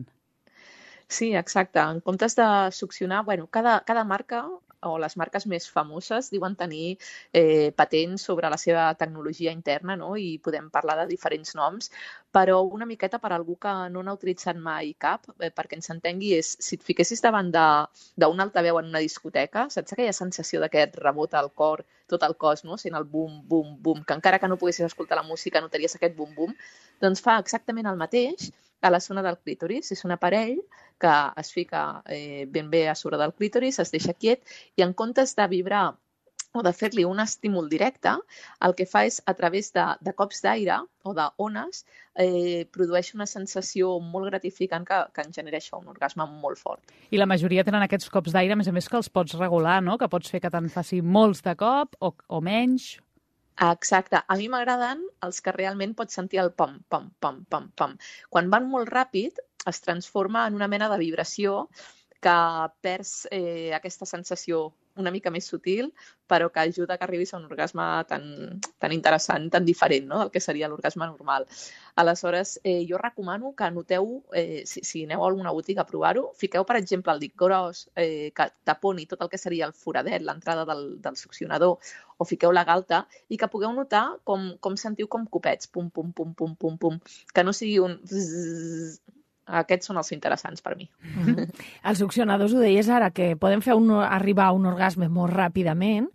H: Sí, exacte. En comptes de succionar, bueno, cada, cada marca o les marques més famoses diuen tenir eh, patents sobre la seva tecnologia interna, no? I podem parlar de diferents noms, però una miqueta per algú que no n'ha utilitzat mai cap, eh, perquè ens entengui, és si et fiquessis davant d'un altaveu en una discoteca, saps aquella sensació d'aquest rebot al cor, tot el cos, no? Sent el bum, bum, bum, que encara que no poguessis escoltar la música notaries aquest bum, bum, doncs fa exactament el mateix a la zona del clítoris. És un aparell que es fica eh, ben bé a sobre del clítoris, es deixa quiet i en comptes de vibrar o de fer-li un estímul directe, el que fa és, a través de, de cops d'aire o d'ones, eh, produeix una sensació molt gratificant que, que en genera això, un orgasme molt fort.
B: I la majoria tenen aquests cops d'aire, a més a més que els pots regular, no? Que pots fer que te'n faci molts de cop o, o menys.
H: Exacte. A mi m'agraden els que realment pots sentir el pam, pam, pam, pam, pam. Quan van molt ràpid, es transforma en una mena de vibració que perds eh, aquesta sensació una mica més sutil, però que ajuda que arribis a un orgasme tan, tan interessant, tan diferent, no?, del que seria l'orgasme normal. Aleshores, eh, jo recomano que noteu, eh, si, si aneu a alguna botiga a provar-ho, fiqueu, per exemple, el dit gros eh, que taponi tot el que seria el foradet, l'entrada del, del succionador, o fiqueu la galta, i que pugueu notar com, com sentiu com copets, pum, pum, pum, pum, pum, pum, que no sigui un zzz. Aquests són els interessants per mi.
C: Mm-hmm. Els succionadors, ho deies ara, que poden fer un, arribar a un orgasme molt ràpidament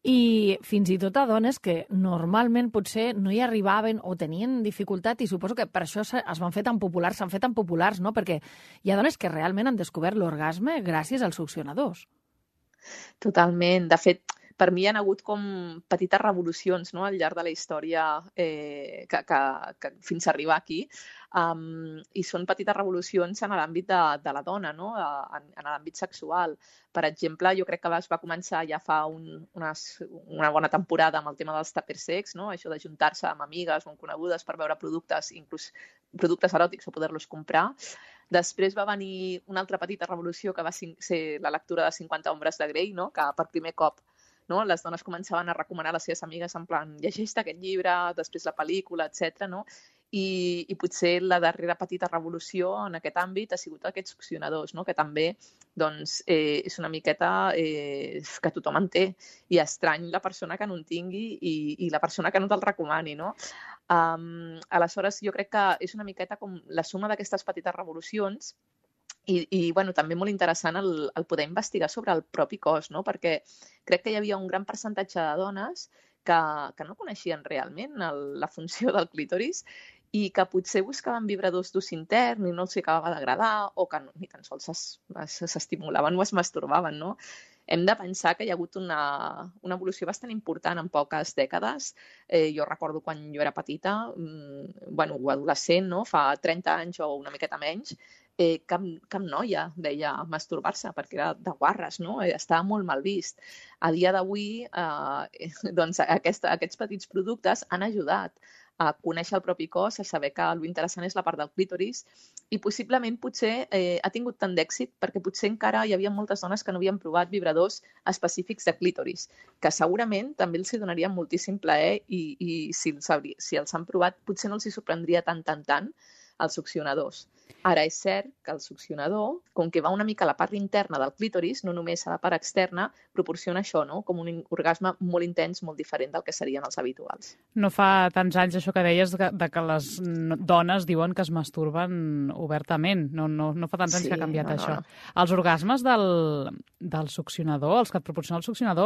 C: i fins i tot a dones que normalment potser no hi arribaven o tenien dificultat i suposo que per això es van fer tan populars, s'han fet tan populars, no? Perquè hi ha dones que realment han descobert l'orgasme gràcies als succionadors.
H: Totalment. De fet, per mi hi ha hagut com petites revolucions, no?, al llarg de la història eh, que, que, que, fins a arribar aquí. Um, I són petites revolucions en l'àmbit de, de la dona, no?, en, en l'àmbit sexual. Per exemple, jo crec que es va començar ja fa un, unes, una bona temporada amb el tema dels tuppersex, no?, això de juntar-se amb amigues o amb conegudes per veure productes, inclús productes eròtics o poder-los comprar. Després va venir una altra petita revolució que va ser la lectura de cinquanta ombres de Grey, no?, que per primer cop, no?, les dones començaven a recomanar a les seves amigues en plan, llegeix aquest llibre, després la pel·lícula, etcètera, no? I, i potser la darrera petita revolució en aquest àmbit ha sigut aquests succionadors, no?, que també doncs, eh, és una miqueta eh, que tothom en té i estrany la persona que no en tingui i, i la persona que no te'l recomani, no? Um, aleshores, jo crec que és una miqueta com la suma d'aquestes petites revolucions. I, i bueno, també molt interessant el, el poder investigar sobre el propi cos, no? Perquè crec que hi havia un gran percentatge de dones que, que no coneixien realment el, la funció del clítoris i que potser buscaven vibradors d'ús intern i no els acabava d'agradar o que no, ni tan sols s'estimulaven o es masturbaven, no? Hem de pensar que hi ha hagut una, una evolució bastant important en poques dècades. Eh, jo recordo quan jo era petita, mmm, bueno, o adolescent, no?, fa trenta anys o una miqueta menys, eh, cap, cap noia veia masturbar-se perquè era de guarres, no? Eh, estava molt mal vist. A dia d'avui, eh, doncs aquesta, aquests petits productes han ajudat a conèixer el propi cos, a saber que l'interessant és la part del clítoris i possiblement potser eh, ha tingut tant d'èxit perquè potser encara hi havia moltes dones que no havien provat vibradors específics de clítoris, que segurament també els hi donaria moltíssim plaer i, i si, els, si els han provat potser no els hi sorprendria tant, tant, tant els succionadors. Ara, és cert que el succionador, com que va una mica a la part interna del clítoris, no només a la part externa, proporciona això, no?, com un orgasme molt intens, molt diferent del que serien els habituals.
B: No fa tants anys això que deies de, de que les dones diuen que es masturben obertament. No, no, no fa tants anys sí, que ha canviat no, això. No, no. Els orgasmes del, del succionador, els que et proporciona el succionador,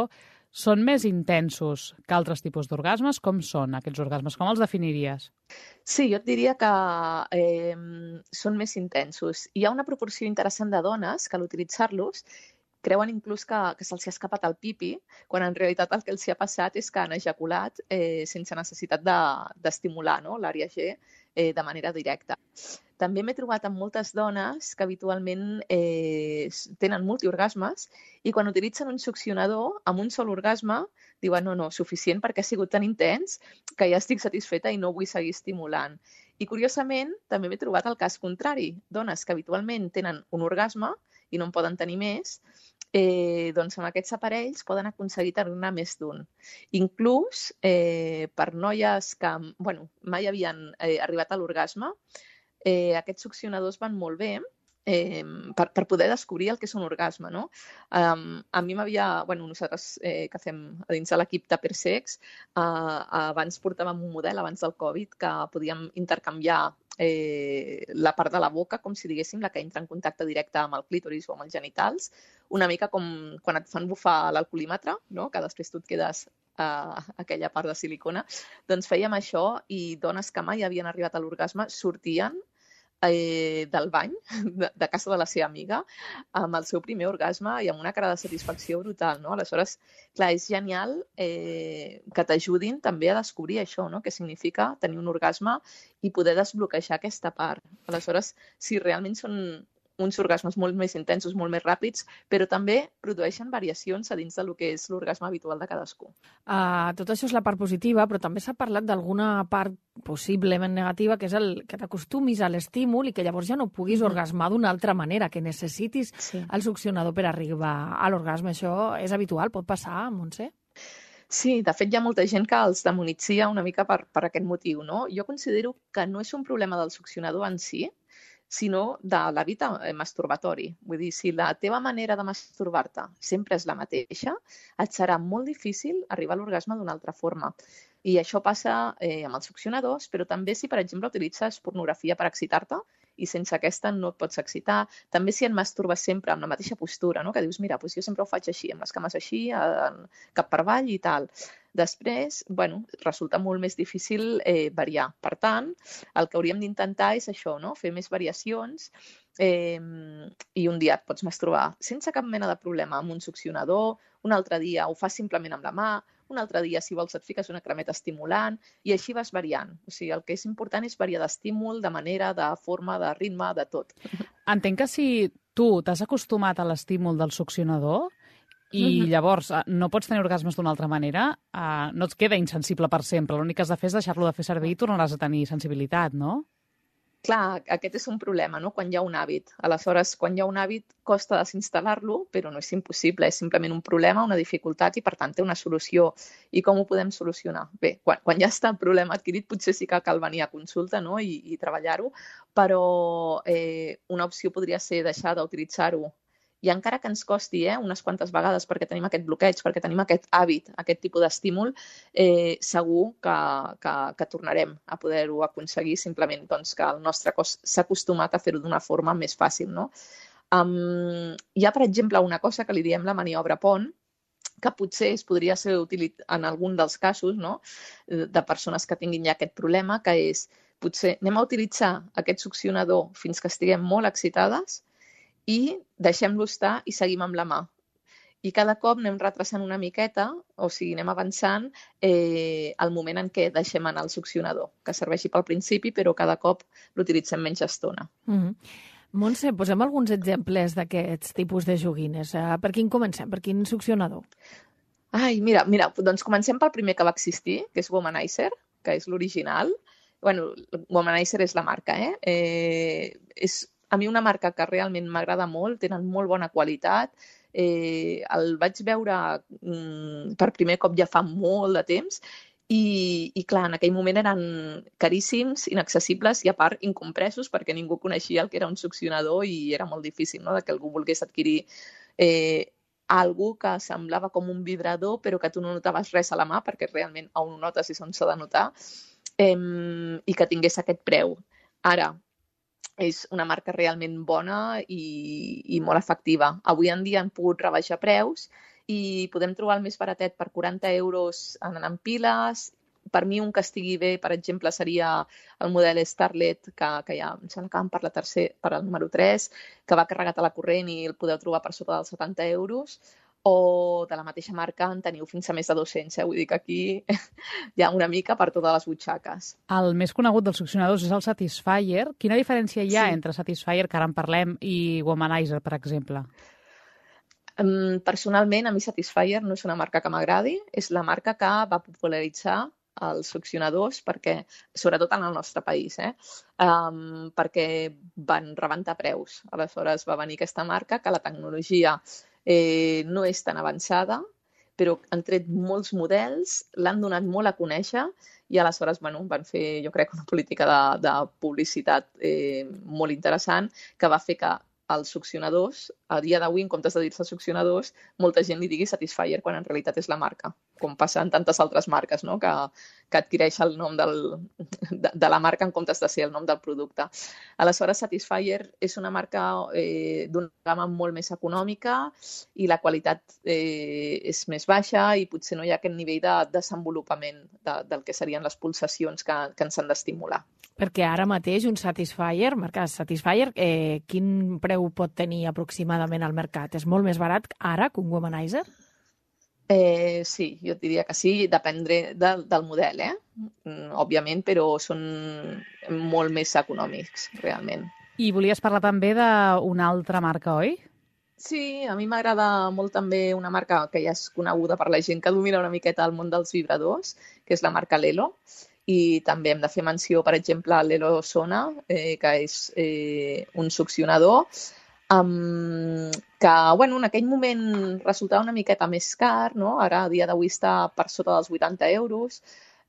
B: Són més intensos que altres tipus d'orgasmes? Com són aquests orgasmes? Com els definiries?
H: Sí, jo et diria que eh, són més intensos. Hi ha una proporció interessant de dones que a l'utilitzar-los creuen inclús que, que se'ls ha escapat el pipi, quan en realitat el que els ha passat és que han ejaculat eh, sense necessitat d'estimular, no? l'àrea G eh, de manera directa. També m'he trobat amb moltes dones que habitualment eh, tenen multiorgasmes i quan utilitzen un succionador amb un sol orgasme diuen no, no, suficient perquè ha sigut tan intens que ja estic satisfeta i no vull seguir estimulant. I curiosament també m'he trobat el cas contrari. Dones que habitualment tenen un orgasme i no en poden tenir més, eh, doncs amb aquests aparells poden aconseguir tenir-ne més d'un. Inclús eh, per noies que bueno, mai havien eh, arribat a l'orgasme, Eh, aquests succionadors van molt bé eh, per, per poder descobrir el que és un orgasme, no? Um, a mi m'havia... Bueno, nosaltres eh, que fem a dins de l'equip Tupper Sex, eh, abans portàvem un model, abans del Covid, que podíem intercanviar eh, la part de la boca, com si diguéssim, la que entra en contacte directe amb el clítoris o amb els genitals, una mica com quan et fan bufar l'alcoholímetre, no? Que després tu et quedes a aquella part de silicona, doncs fèiem això i dones que mai havien arribat a l'orgasme sortien eh, del bany de, de casa de la seva amiga amb el seu primer orgasme i amb una cara de satisfacció brutal, no? Aleshores, clar, és genial eh, que t'ajudin també a descobrir això, no? Què significa tenir un orgasme i poder desbloquejar aquesta part. Aleshores, sí, realment són uns orgasmes molt més intensos, molt més ràpids, però també produeixen variacions a dins del que és l'orgasme habitual de cadascú.
C: Uh, tot això és la part positiva, però també s'ha parlat d'alguna part possiblement negativa, que és el que t'acostumis a l'estímul i que llavors ja no puguis mm-hmm. orgasmar d'una altra manera, que necessitis sí. el succionador per arribar a l'orgasme. Això és habitual? Pot passar, Montse?
H: Sí, de fet hi ha molta gent que els demonitza una mica per, per aquest motiu, no? Jo considero que no és un problema del succionador en si, sinó de l'hàbit masturbatori. Vull dir, si la teva manera de masturbar-te sempre és la mateixa, et serà molt difícil arribar a l'orgasme d'una altra forma. I això passa eh, amb els succionadors, però també si, per exemple, utilitzes pornografia per excitar-te i sense aquesta no et pots excitar. També si et masturbes sempre amb la mateixa postura, no? Que dius, mira, doncs jo sempre ho faig així, amb les cames així, cap per avall i tal. Després, bueno, resulta molt més difícil eh, variar. Per tant, el que hauríem d'intentar és això, no? Fer més variacions eh, i un dia et pots masturbar sense cap mena de problema amb un succionador, un altre dia ho fas simplement amb la mà, un altre dia, si vols, et fiques una cremeta estimulant i així vas variant. O sigui, el que és important és variar d'estímul, de manera, de forma, de ritme, de tot.
B: Entenc que si tu t'has acostumat a l'estímul del succionador i uh-huh. llavors no pots tenir orgasmes d'una altra manera, uh, no et queda insensible per sempre. L'únic que has de fer és deixar-lo de fer servir i tornaràs a tenir sensibilitat, no?
H: Clar, aquest és un problema, no? Quan hi ha un hàbit. Aleshores, quan hi ha un hàbit, costa desinstal·lar-lo, però no és impossible, és simplement un problema, una dificultat i, per tant, té una solució. I com ho podem solucionar? Bé, quan, quan ja està el problema adquirit, potser sí que cal venir a consulta, no? I, i treballar-ho, però eh, una opció podria ser deixar d'utilitzar-ho. I encara que ens costi eh, unes quantes vegades perquè tenim aquest bloqueig, perquè tenim aquest hàbit, aquest tipus d'estímul, eh, segur que, que, que tornarem a poder-ho aconseguir simplement doncs, que el nostre cos s'ha acostumat a fer-ho d'una forma més fàcil. No? Um, hi ha, per exemple, una cosa que li diem la maniobra pont, que potser es podria ser útil en algun dels casos, no? De persones que tinguin ja aquest problema, que és potser anem a utilitzar aquest succionador fins que estiguem molt excitades i deixem-lo estar i seguim amb la mà. I cada cop anem retrasant una miqueta, o sigui, anem avançant eh, el moment en què deixem anar el succionador, que serveixi pel principi, però cada cop l'utilitzem menys estona.
C: Mm-hmm. Montse, posem alguns exemples d'aquests tipus de joguines. Uh, per quin comencem? Per quin succionador?
H: Ai, mira, mira, doncs comencem pel primer que va existir, que és Womanizer, que és l'original. Bueno, Womanizer és la marca, eh? eh és a mi una marca que realment m'agrada molt, tenen molt bona qualitat. Eh, el vaig veure mm, per primer cop ja fa molt de temps i, i clar, en aquell moment eren caríssims, inaccessibles i a part incompresos perquè ningú coneixia el que era un succionador i era molt difícil, no?, de que algú volgués adquirir eh, algú que semblava com un vibrador però que tu no notaves res a la mà perquè realment on ho notes és on s'ha de notar eh, i que tingués aquest preu. Ara, és una marca realment bona i, i molt efectiva. Avui en dia han pogut rebaixar preus i podem trobar el més baratet per quaranta euros en, en piles. Per mi un que estigui bé, per exemple, seria el model Starlet, que, que ja em sembla que vam per la tercer, per al número tres, que va carregat a la corrent i el podeu trobar per sota dels setanta euros, o de la mateixa marca en teniu fins a més de dos-cents, eh? Vull dir que aquí hi ha una mica per totes les butxaques.
B: El més conegut dels succionadors és el Satisfyer. Quina diferència hi ha
H: Sí.
B: entre Satisfyer, que ara en parlem, i Womanizer, per exemple?
H: Um, personalment, a mi Satisfyer no és una marca que m'agradi, és la marca que va popularitzar els succionadors, perquè, sobretot en el nostre país, eh? um, perquè van rebentar preus. Aleshores va venir aquesta marca, que la tecnologia eh, no és tan avançada, però han tret molts models, l'han donat molt a conèixer i aleshores bueno, van fer, jo crec, una política de, de publicitat eh, molt interessant que va fer que els succionadors, a dia d'avui, en comptes de dir-se succionadors, molta gent li digui Satisfyer quan en realitat és la marca, com passa en tantes altres marques, no? que, que adquireix el nom del, de, de la marca en comptes de ser el nom del producte. Aleshores, Satisfyer és una marca eh, d'una gamma molt més econòmica i la qualitat eh, és més baixa i potser no hi ha aquest nivell de desenvolupament de, del que serien les pulsacions que, que ens han d'estimular.
C: Perquè ara mateix un Satisfyer, marca Satisfyer, eh, quin preu pot tenir aproximadament al mercat? És molt més barat ara que un Womanizer?
H: Eh, sí, jo et diria que sí, dependré de, del model, eh? Mm, òbviament, però són molt més econòmics, realment.
B: I volies parlar també d'una altra marca, oi?
H: Sí, a mi m'agrada molt també una marca que ja és coneguda per la gent que domina una miqueta el món dels vibradors, que és la marca Lelo. I també hem de fer menció, per exemple, a l'Elo Sona, eh, que és eh, un succionador um, que bueno, en aquell moment resultava una miqueta més car, no? Ara a dia d'avui està per sota dels vuitanta euros,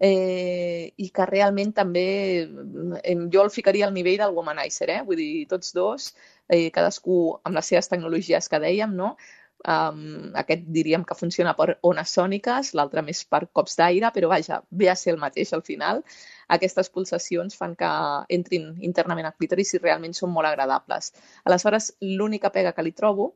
H: eh, i que realment també eh, jo el ficaria al nivell del Womanizer, eh? Vull dir, tots dos, eh, cadascú amb les seves tecnologies que dèiem, no? Um, aquest diríem que funciona per ones sòniques, l'altre més per cops d'aire, però vaja, ve a ser el mateix al final. Aquestes pulsacions fan que entrin internament al clítoris i realment són molt agradables. Aleshores, l'única pega que li trobo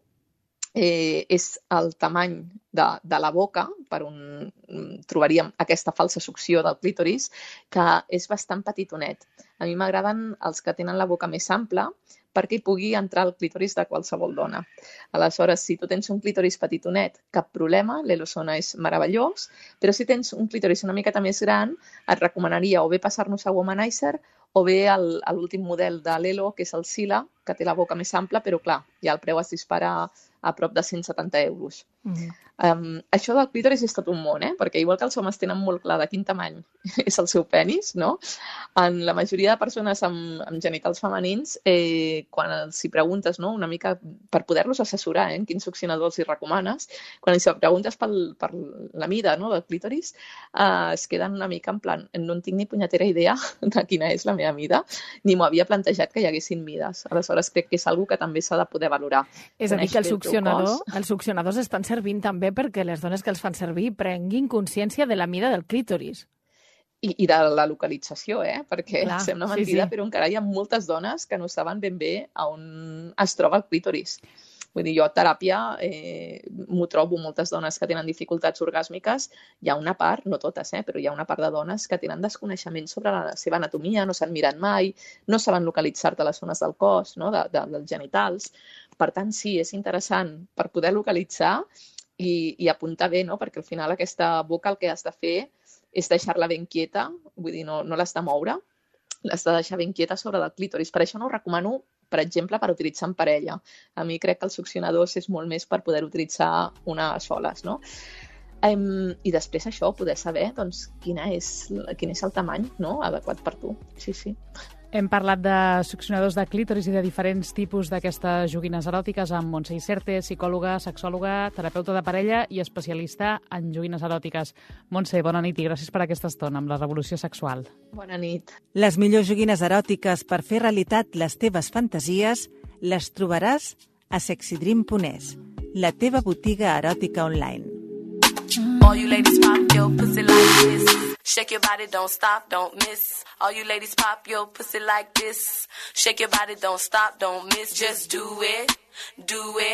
H: eh, és el tamany de, de la boca, per on trobaríem aquesta falsa succió del clítoris, que és bastant petitonet. A mi m'agraden els que tenen la boca més ampla, perquè hi pugui entrar el clítoris de qualsevol dona. Aleshores, si tu tens un clítoris petitonet, cap problema, l'Elo Sona és meravellós, però si tens un clítoris una miqueta més gran, et recomanaria o bé passar-nos a Womanizer o bé el, l'últim model de l'Elo, que és el Sila, que té la boca més ampla, però clar, ja el preu es dispara a prop de cent setanta euros. Mm-hmm. Um, això del clítoris és tot un món, eh? Perquè igual que els homes tenen molt clar de quin tamany és el seu penis, no? En la majoria de persones amb, amb genitals femenins, eh, quan els hi preguntes, no? Una mica per poder-los assessorar, eh? En quin succionador els hi recomanes, quan els hi preguntes pel, per la mida, no? Del clítoris, eh, es queden una mica en plan, no en tinc ni punyetera idea de quina és la meva mida, ni m'ho havia plantejat que hi haguessin mides. Aleshores crec que és una cosa que també s'ha de poder valorar.
C: És a dir, que el succionador, els succionadors estan servint també perquè les dones que els fan servir prenguin consciència de la mida del clítoris.
H: I, i de la localització, eh? Perquè
C: Clar,
H: sembla mentida,
C: sí, sí.
H: però encara hi ha moltes dones que no saben ben bé a on es troba el clítoris. Vull dir, jo a teràpia eh, m'ho trobo moltes dones que tenen dificultats orgàsmiques. Hi ha una part, no totes, eh, però hi ha una part de dones que tenen desconeixement sobre la seva anatomia, no s'han mirat mai, no saben localitzar-te les zones del cos, no? de, de, dels genitals. Per tant, sí, és interessant per poder localitzar i, i apuntar bé, no? Perquè al final aquesta boca el que has de fer és deixar-la ben quieta, vull dir, no, no l'has de moure, l'has de deixar ben quieta sobre del clítoris. Per això no ho recomano, per exemple, per utilitzar en parella. A mi crec que els succionadors és molt més per poder utilitzar una soles, no? Um, I després això, poder saber doncs, quina és, quin és el tamany, no? Adequat per tu. Sí, sí.
B: Hem parlat de succionadors de clítoris i de diferents tipus d'aquestes joguines eròtiques amb Montse Iserte, psicòloga, sexòloga, terapeuta de parella i especialista en joguines eròtiques. Montse, bona nit i gràcies per aquesta estona amb la revolució sexual.
H: Bona nit.
G: Les millors joguines eròtiques per fer realitat les teves fantasies les trobaràs a sexy dream punt es, la teva botiga eròtica online.
I: All you ladies pop your pussy like this. Shake your body, don't stop, don't miss. All you ladies pop your pussy like this. Shake your body, don't stop, don't miss. Just do it, do it,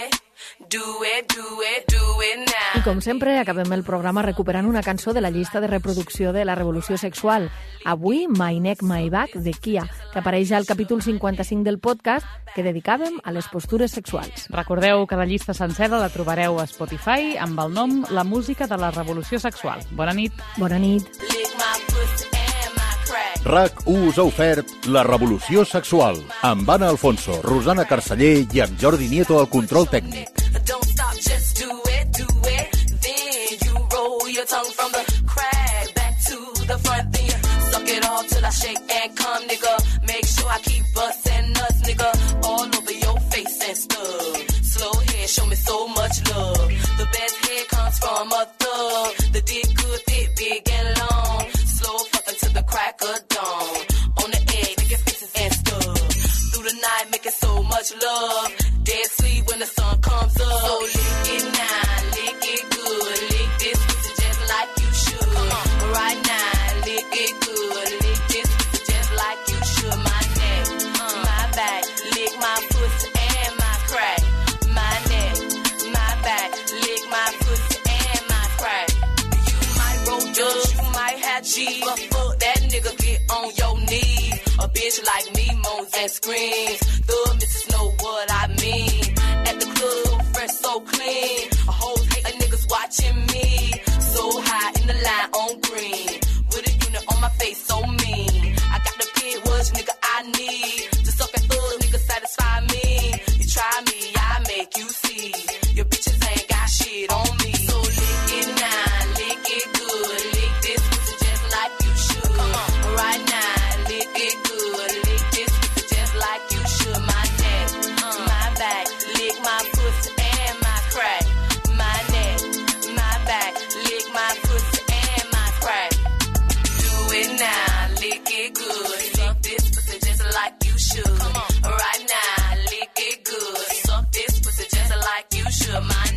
I: Do it, do it, do it now.
C: I com sempre, acabem el programa recuperant una cançó de la llista de reproducció de la Revolució Sexual. Avui, My Neck, My Back, de Kia, que apareix al capítol cinquanta-cinc del podcast que dedicàvem a les postures sexuals.
B: Recordeu que la llista sencera la trobareu a Spotify amb el nom La música de la Revolució Sexual. Bona nit.
C: Bona nit.
I: Lick my pussy and my crack.
A: RAC u us ha ofert La Revolució Sexual amb Anna Alfonso, Rosana Carceller i amb Jordi Nieto al control tècnic.
I: Don't stop, just do it, do it. Then you roll your tongue from the crack back to the front. Then you suck it off till I shake and come, nigga. Make sure I keep bustin' nuts, nigga, all over your face and stuff. Slow head, show me so much love. The best head comes from a thug. The dick good, thick, big and long. Slow fucking to the crack of dawn. On the edge, making faces and stuff. Through the night, making so much love. Dead sleep when the sun comes up. So lick it now, lick it good. Lick this pussy just like you should. Come on, right now, lick it good. Lick this pussy just like you should. My neck, uh, my back, lick my pussy and my crack. My neck, my back, lick my pussy and my crack. You might roll dubs, you might have cheese, but fuck that nigga, get on your knees. A bitch like me moans and screams. The missus know what I mean. At the club, so fresh, so clean. A hoes hate a niggas watching me. So high in the line on green. With a unit on my face, so mean. I got the pig was nigga I need. To suck a thug, nigga satisfy me. You try me, I make you see. Your bitches ain't got shit on me. So lick it now, lick it good. Lick this pussy just like you should. Come on, right now, lick it good. Lick this pussy just like you should. My neck, uh, my back, lick my pussy and my crack. My neck, my back, lick my pussy and my crack. Do it now, lick it good. Suck this pussy just like you should. Come on, right now, lick it good. Suck this pussy just like you should. My